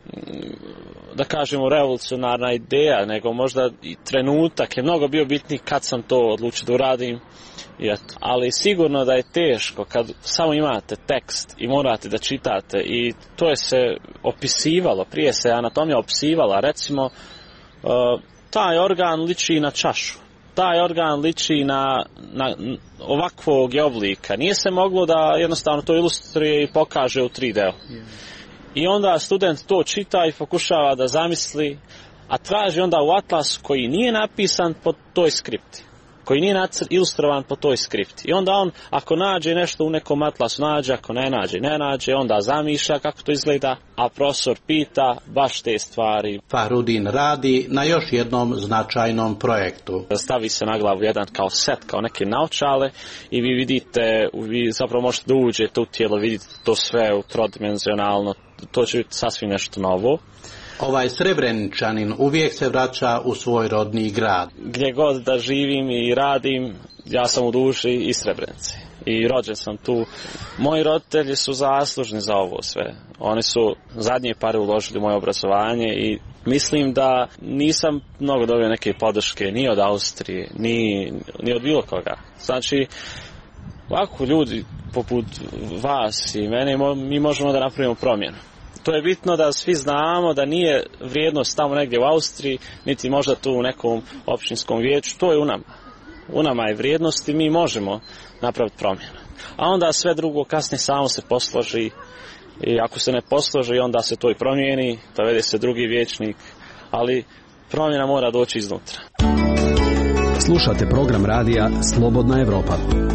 Speaker 6: da kažemo, revolucionarna ideja, nego možda i trenutak je mnogo bio bitniji kad sam to odlučio da uradim. Ali sigurno da je teško kad samo imate tekst i morate da čitate i to je se opisivalo, prije se anatomija opisivala, recimo uh, taj organ liči na čašu, taj organ liči na, na ovakvog je oblika, nije se moglo da jednostavno to ilustruje i pokaže u tri D. I onda student to čita i pokušava da zamisli, a traži onda u atlasu koji nije napisan po toj skripti, koji nije ilustrovan po toj skripti. I onda on, ako nađe nešto u nekom atlasu, nađe, ako ne nađe, ne nađe, onda zamišlja kako to izgleda, a profesor pita baš te stvari.
Speaker 3: Fahrudin radi na još jednom značajnom projektu.
Speaker 6: Stavi se na glavu jedan kao set, kao neke naočale i vi vidite, vi zapravo možete da uđete u tijelo, vidite to sve u trodimenzionalno, to će biti sasvim nešto novo.
Speaker 3: Ovaj Srebreničanin uvijek se vraća u svoj rodni grad.
Speaker 6: Gdje god da živim i radim, ja sam u duši iz Srebrenice. I rođen sam tu. Moji roditelji su zaslužni za ovo sve. Oni su zadnje pare uložili u moje obrazovanje i mislim da nisam mnogo dobio neke podrške ni od Austrije, ni, ni od bilo koga. Znači, ovako ljudi poput vas i mene, mi možemo da napravimo promjenu. To je bitno da svi znamo da nije vrijednost tamo negdje u Austriji, niti možda tu u nekom općinskom vijeću, to je u nama. U nama je vrijednost i mi možemo napraviti promjenu. A onda sve drugo kasnije samo se posloži i ako se ne posloži onda se to i promijeni, dovede se drugi vijećnik, ali promjena mora doći iznutra.
Speaker 2: Slušate program radija Slobodna Evropa.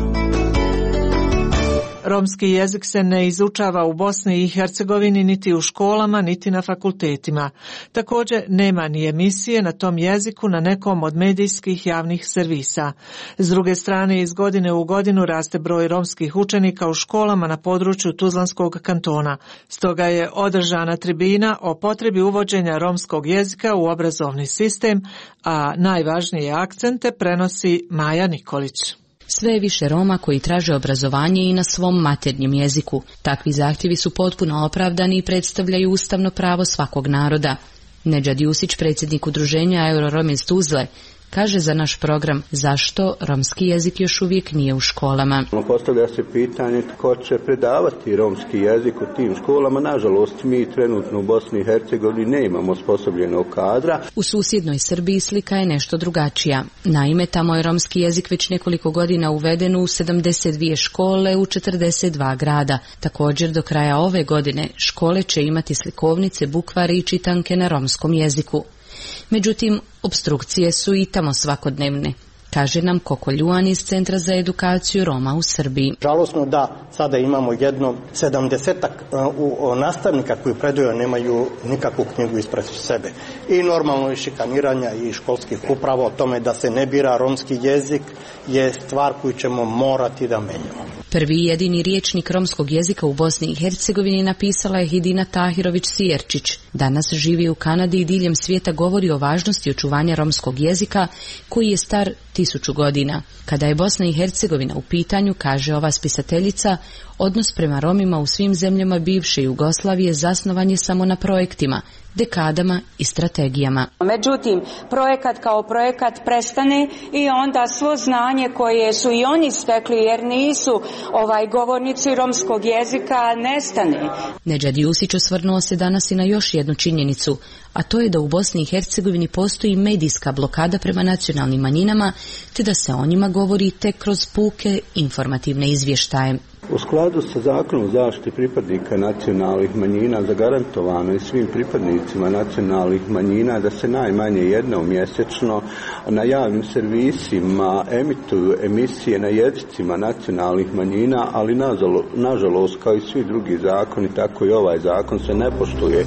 Speaker 15: Romski jezik se ne izučava u Bosni i Hercegovini niti u školama, niti na fakultetima. Također nema ni emisije na tom jeziku na nekom od medijskih javnih servisa. S druge strane, iz godine u godinu raste broj romskih učenika u školama na području Tuzlanskog kantona. Stoga je održana tribina o potrebi uvođenja romskog jezika u obrazovni sistem, a najvažnije akcente prenosi Maja Nikolić.
Speaker 7: Sve je više Roma koji traže obrazovanje i na svom maternjem jeziku. Takvi zahtjevi su potpuno opravdani i predstavljaju ustavno pravo svakog naroda. Nedžad Jusić, predsjednik udruženja Euro-Rom iz Tuzle, kaže za naš program zašto romski jezik još uvijek nije u školama.
Speaker 8: Postavlja se pitanje tko će predavati romski jezik u tim školama. Nažalost, mi trenutno u Bosni i Hercegovini nemamo osposobljenog kadra.
Speaker 7: U susjednoj Srbiji slika je nešto drugačija. Naime, tamo je romski jezik već nekoliko godina uveden u sedamdeset dvije škole u četrdeset dva grada. Također, do kraja ove godine škole će imati slikovnice, bukvari i čitanke na romskom jeziku. Međutim, opstrukcije su i tamo svakodnevne, kaže nam Koko Ljuan iz Centra za edukaciju Roma u Srbiji.
Speaker 19: Žalosno da sada imamo jedno sedamdesetak nastavnika koji predaju nemaju nikakvu knjigu ispred sebe. I normalno i šikaniranja i školskih uprava o tome da se ne bira romski jezik je stvar koju ćemo morati da menjamo.
Speaker 7: Prvi i jedini riječnik romskog jezika u Bosni i Hercegovini napisala je Hidina Tahirović-Sijerčić. Danas živi u Kanadi i diljem svijeta govori o važnosti očuvanja romskog jezika koji je star tisuću godina. Kada je Bosna i Hercegovina u pitanju, kaže ova spisateljica, odnos prema Romima u svim zemljama bivše Jugoslavije zasnovan je samo na projektima, dekadama i strategijama.
Speaker 9: Međutim, projekat kao projekat prestane i onda svo znanje koje su i oni stekli jer nisu ovaj govornici romskog jezika nestane.
Speaker 7: Nedžad Jusić osvrnuo se danas i na još jednu činjenicu, a to je da u Bosni i Hercegovini postoji medijska blokada prema nacionalnim manjinama, te da se o njima govori tek kroz puke informativne izvještaje.
Speaker 8: U skladu sa zakonom o zaštiti pripadnika nacionalnih manjina zagarantovano je svim pripadnicima nacionalnih manjina da se najmanje jednom mjesečno na javnim servisima emituju emisije na jezicima nacionalnih manjina, ali nažalost kao i svi drugi zakoni, tako i ovaj zakon se ne poštuje.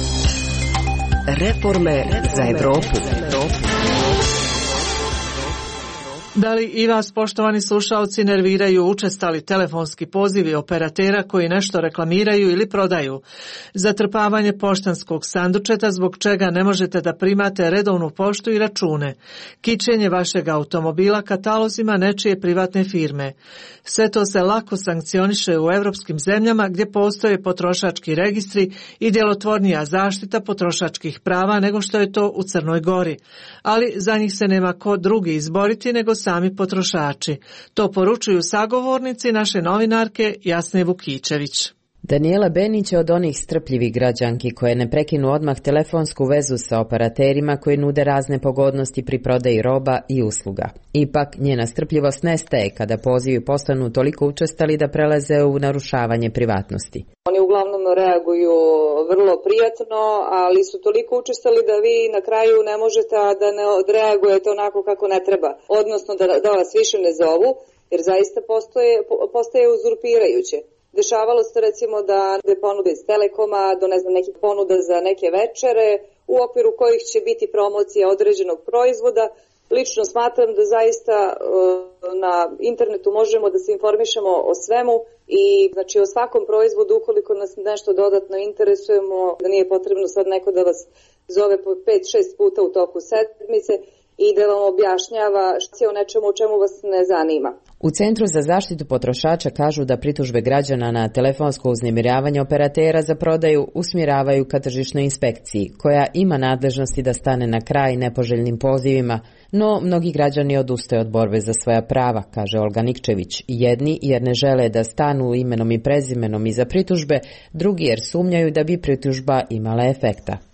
Speaker 23: Reforme za Evropu.
Speaker 15: Da li i vas, poštovani slušalci, nerviraju učestali telefonski pozivi operatera koji nešto reklamiraju ili prodaju? Zatrpavanje poštanskog sandučeta zbog čega ne možete da primate redovnu poštu i račune. Kićenje vašeg automobila katalozima nečije privatne firme. Sve to se lako sankcioniše u evropskim zemljama gdje postoje potrošački registri i djelotvornija zaštita potrošačkih prava nego što je to u Crnoj Gori. Ali za njih se nema ko drugi izboriti nego sami potrošači. To poručuju sagovornici naše novinarke Jasne Vukićević.
Speaker 10: Daniela Benić je od onih strpljivih građanki koje ne prekinu odmah telefonsku vezu sa operaterima koji nude razne pogodnosti pri prodaji roba i usluga. Ipak, njena strpljivost nestaje kada pozivi postanu toliko učestali da prelaze u narušavanje privatnosti.
Speaker 14: Oni uglavnom reaguju vrlo prijatno, ali su toliko učestali da vi na kraju ne možete da ne odreagujete onako kako ne treba, odnosno da, da vas više ne zovu, jer zaista postoje, postaje uzurpirajuće. Dešavalo se recimo da de ponude iz Telekoma do ne znam nekih ponuda za neke večere u okviru kojih će biti promocija određenog proizvoda. Lično smatram da zaista na internetu možemo da se informišemo o svemu i znači o svakom proizvodu ukoliko nas nešto dodatno interesujemo, da nije potrebno sad neko da vas zove po pet šest puta u toku sedmice i da vam objašnjava što je o nečemu o čemu vas ne zanima.
Speaker 10: U Centru za zaštitu potrošača kažu da pritužbe građana na telefonsko uznemiravanje operatera za prodaju usmjeravaju ka tržišnoj inspekciji, koja ima nadležnosti da stane na kraj nepoželjnim pozivima, no mnogi građani odustaju od borbe za svoja prava, kaže Olga Nikčević. Jedni jer ne žele da stanu imenom i prezimenom iza pritužbe, drugi jer sumnjaju da bi pritužba imala efekta.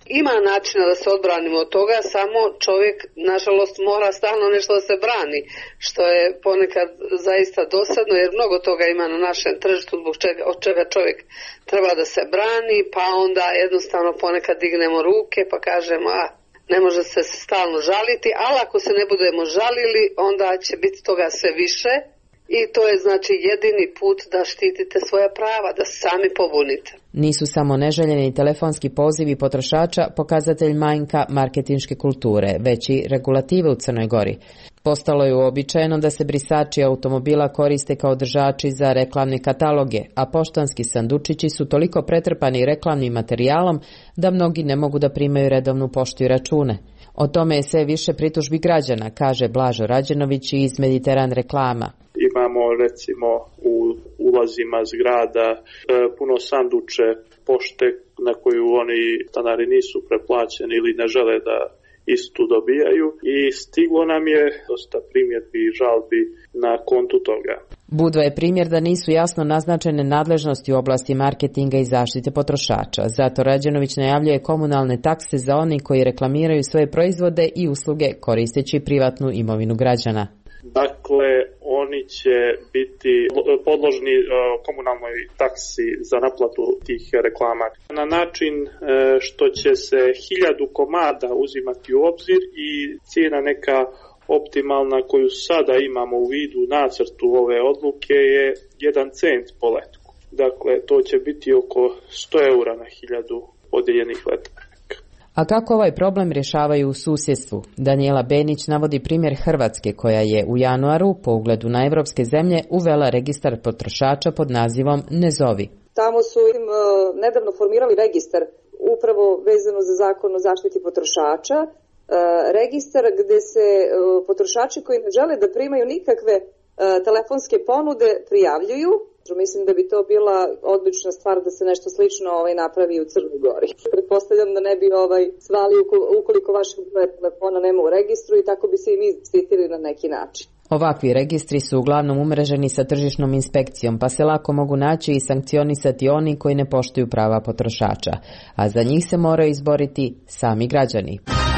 Speaker 1: Ima načina da se odbranimo od toga, samo čovjek nažalost mora stalno nešto da se brani, što je ponekad zaista dosadno, jer mnogo toga ima na našem tržištu zbog čega, od čega čovjek treba da se brani, pa onda jednostavno ponekad dignemo ruke pa kažemo a ne može se stalno žaliti, ali ako se ne budemo žalili onda će biti toga sve više i to je znači jedini put da štitite svoja prava, da se sami pobunite.
Speaker 10: Nisu samo neželjeni telefonski pozivi potrošača pokazatelj manjka marketinške kulture, već i regulative u Crnoj Gori. Postalo je uobičajeno da se brisači automobila koriste kao držači za reklamne kataloge, a poštanski sandučići su toliko pretrpani reklamnim materijalom da mnogi ne mogu da primaju redovnu poštu i račune. O tome je sve više pritužbi građana, kaže Blažo Rađenović iz Mediteran reklama.
Speaker 4: Imamo recimo u ulazima zgrada e, puno sanduče pošte na koju oni stanari nisu preplaćeni ili ne žele da istu dobijaju i stiglo nam je dosta primjedbi i žalbi na kontu toga.
Speaker 10: Budva je primjer da nisu jasno naznačene nadležnosti u oblasti marketinga i zaštite potrošača. Zato Rađenović najavljuje komunalne takse za oni koji reklamiraju svoje proizvode i usluge koristeći privatnu imovinu građana.
Speaker 4: Dakle, oni će biti podložni komunalnoj taksi za naplatu tih reklama na način što će se hiljadu komada uzimati u obzir i cijena neka optimalna koju sada imamo u vidu nacrtu ove odluke je jedan cent po letku. Dakle, to će biti oko sto eura na hiljadu podijeljenih letaka.
Speaker 10: A kako ovaj problem rješavaju u susjedstvu? Danijela Benić navodi primjer Hrvatske koja je u januaru po ugledu na evropske zemlje uvela registar potrošača pod nazivom Ne zovi.
Speaker 14: Tamo su im uh, nedavno formirali registar upravo vezano za zakon o zaštiti potrošača. Uh, registar gdje se uh, potrošači koji ne žele da primaju nikakve uh, telefonske ponude prijavljuju. Mislim da bi to bila odlična stvar da se nešto slično ovaj napravi u Crnoj Gori. Pretpostavljam da ne bi ovaj svali ukoliko vašeg telefona nema u registru i tako bi se i mi štitili na neki način.
Speaker 10: Ovakvi registri su uglavnom umreženi sa tržišnom inspekcijom, pa se lako mogu naći i sankcionisati oni koji ne poštuju prava potrošača, a za njih se moraju izboriti sami građani.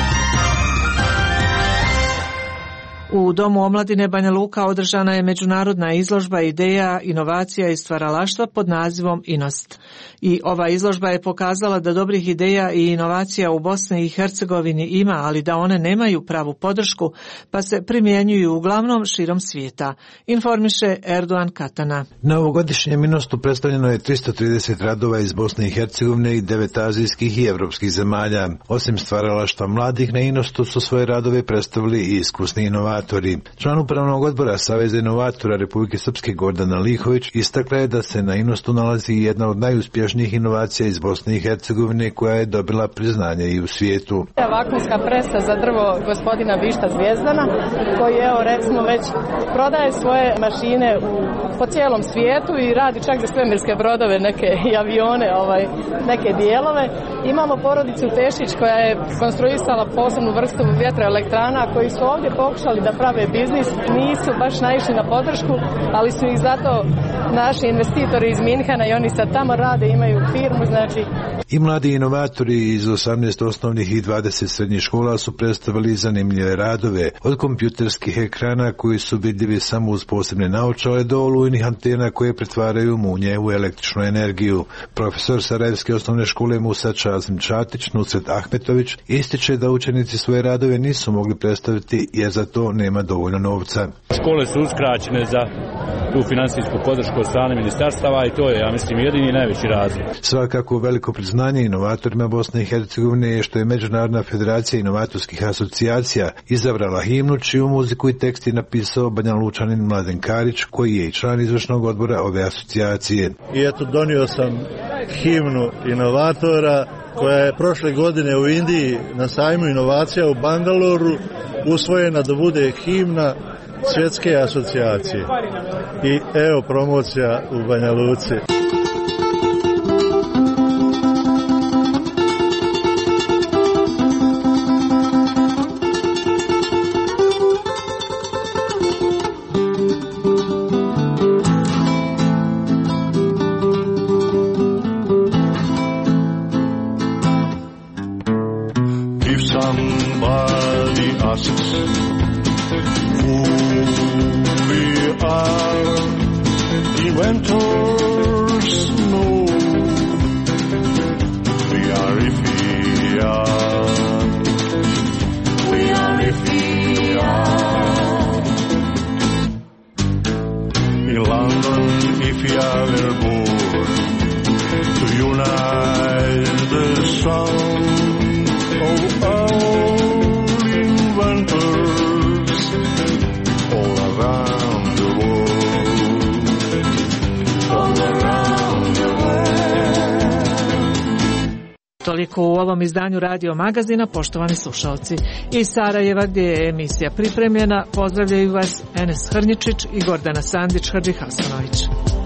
Speaker 15: U Domu omladine Banja Luka održana je međunarodna izložba ideja, inovacija i stvaralaštva pod nazivom Inost. I ova izložba je pokazala da dobrih ideja i inovacija u Bosni i Hercegovini ima, ali da one nemaju pravu podršku, pa se primjenjuju uglavnom širom svijeta. Informiše Erdogan Katana.
Speaker 12: Na ovogodišnjem Inostu predstavljeno je tristo trideset radova iz Bosne i Hercegovine i devet azijskih i evropskih zemalja. Osim stvaralaštva mladih, na Inostu su svoje radove predstavili i iskusni inovatori. Član upravnog odbora Saveza inovatora Republike Srpske Gordana Lihović istakla je da se na Inostu nalazi jedna od najuspješnijih inovacija iz Bosne i Hercegovine koja je dobila priznanje i u svijetu.
Speaker 13: Vakumska presa za drvo gospodina Višta Zvijezdana koji evo recimo već prodaje svoje mašine u, po cijelom svijetu i radi čak za svemirske brodove neke i avione, ovaj, neke dijelove. Imamo porodicu Tešić koja je konstruisala posebnu vrstu vjetroelektrana koji su ovdje pokušali da prave biznis, nisu baš naišli na podršku, ali su ih zato naši investitori iz Minhena i oni sad tamo rade, imaju firmu, znači.
Speaker 12: I mladi inovatori iz osamnaest osnovnih i dvadeset srednjih škola su predstavili zanimljive radove, od kompjuterskih ekrana koji su vidljivi samo uz posebne naočale do olujnih antena koje pretvaraju munje u električnu energiju. Profesor Sarajevske osnovne škole Musa Čazim Čatić Nusret Ahmetović ističe da učenici svoje radove nisu mogli predstaviti jer za to nema dovoljno novca.
Speaker 24: Škole su uskraćene za tu finansijsku podršku od strane ministarstava i to je, ja mislim, jedini i najveći razlog.
Speaker 12: Svakako veliko priznanje inovatorima Bosne i Hercegovine je što je Međunarodna federacija inovatorskih asocijacija izabrala himnu čiju muziku i tekst je napisao Banja Lučanin Mladen Karić koji je i član izvršnog odbora ove asocijacije.
Speaker 26: I eto donio sam himnu inovatora koja je prošle godine u Indiji na sajmu inovacija u Bangaloru usvojena da bude himna svjetske asocijacije. I evo promocija u Banja Luci.
Speaker 11: somebody asks who we are, inventors know we are Ifian. We are Ifian. In London, Ifia were born to unite the sound of all inventors all around the world, all around the world.
Speaker 15: Toliko u ovom izdanju Radio Magazina, poštovani slušalci. Iz Sarajeva, gdje je emisija pripremljena, pozdravljaju vas Enes Hrnjičić i Gordana Sandić Hadžihasanović.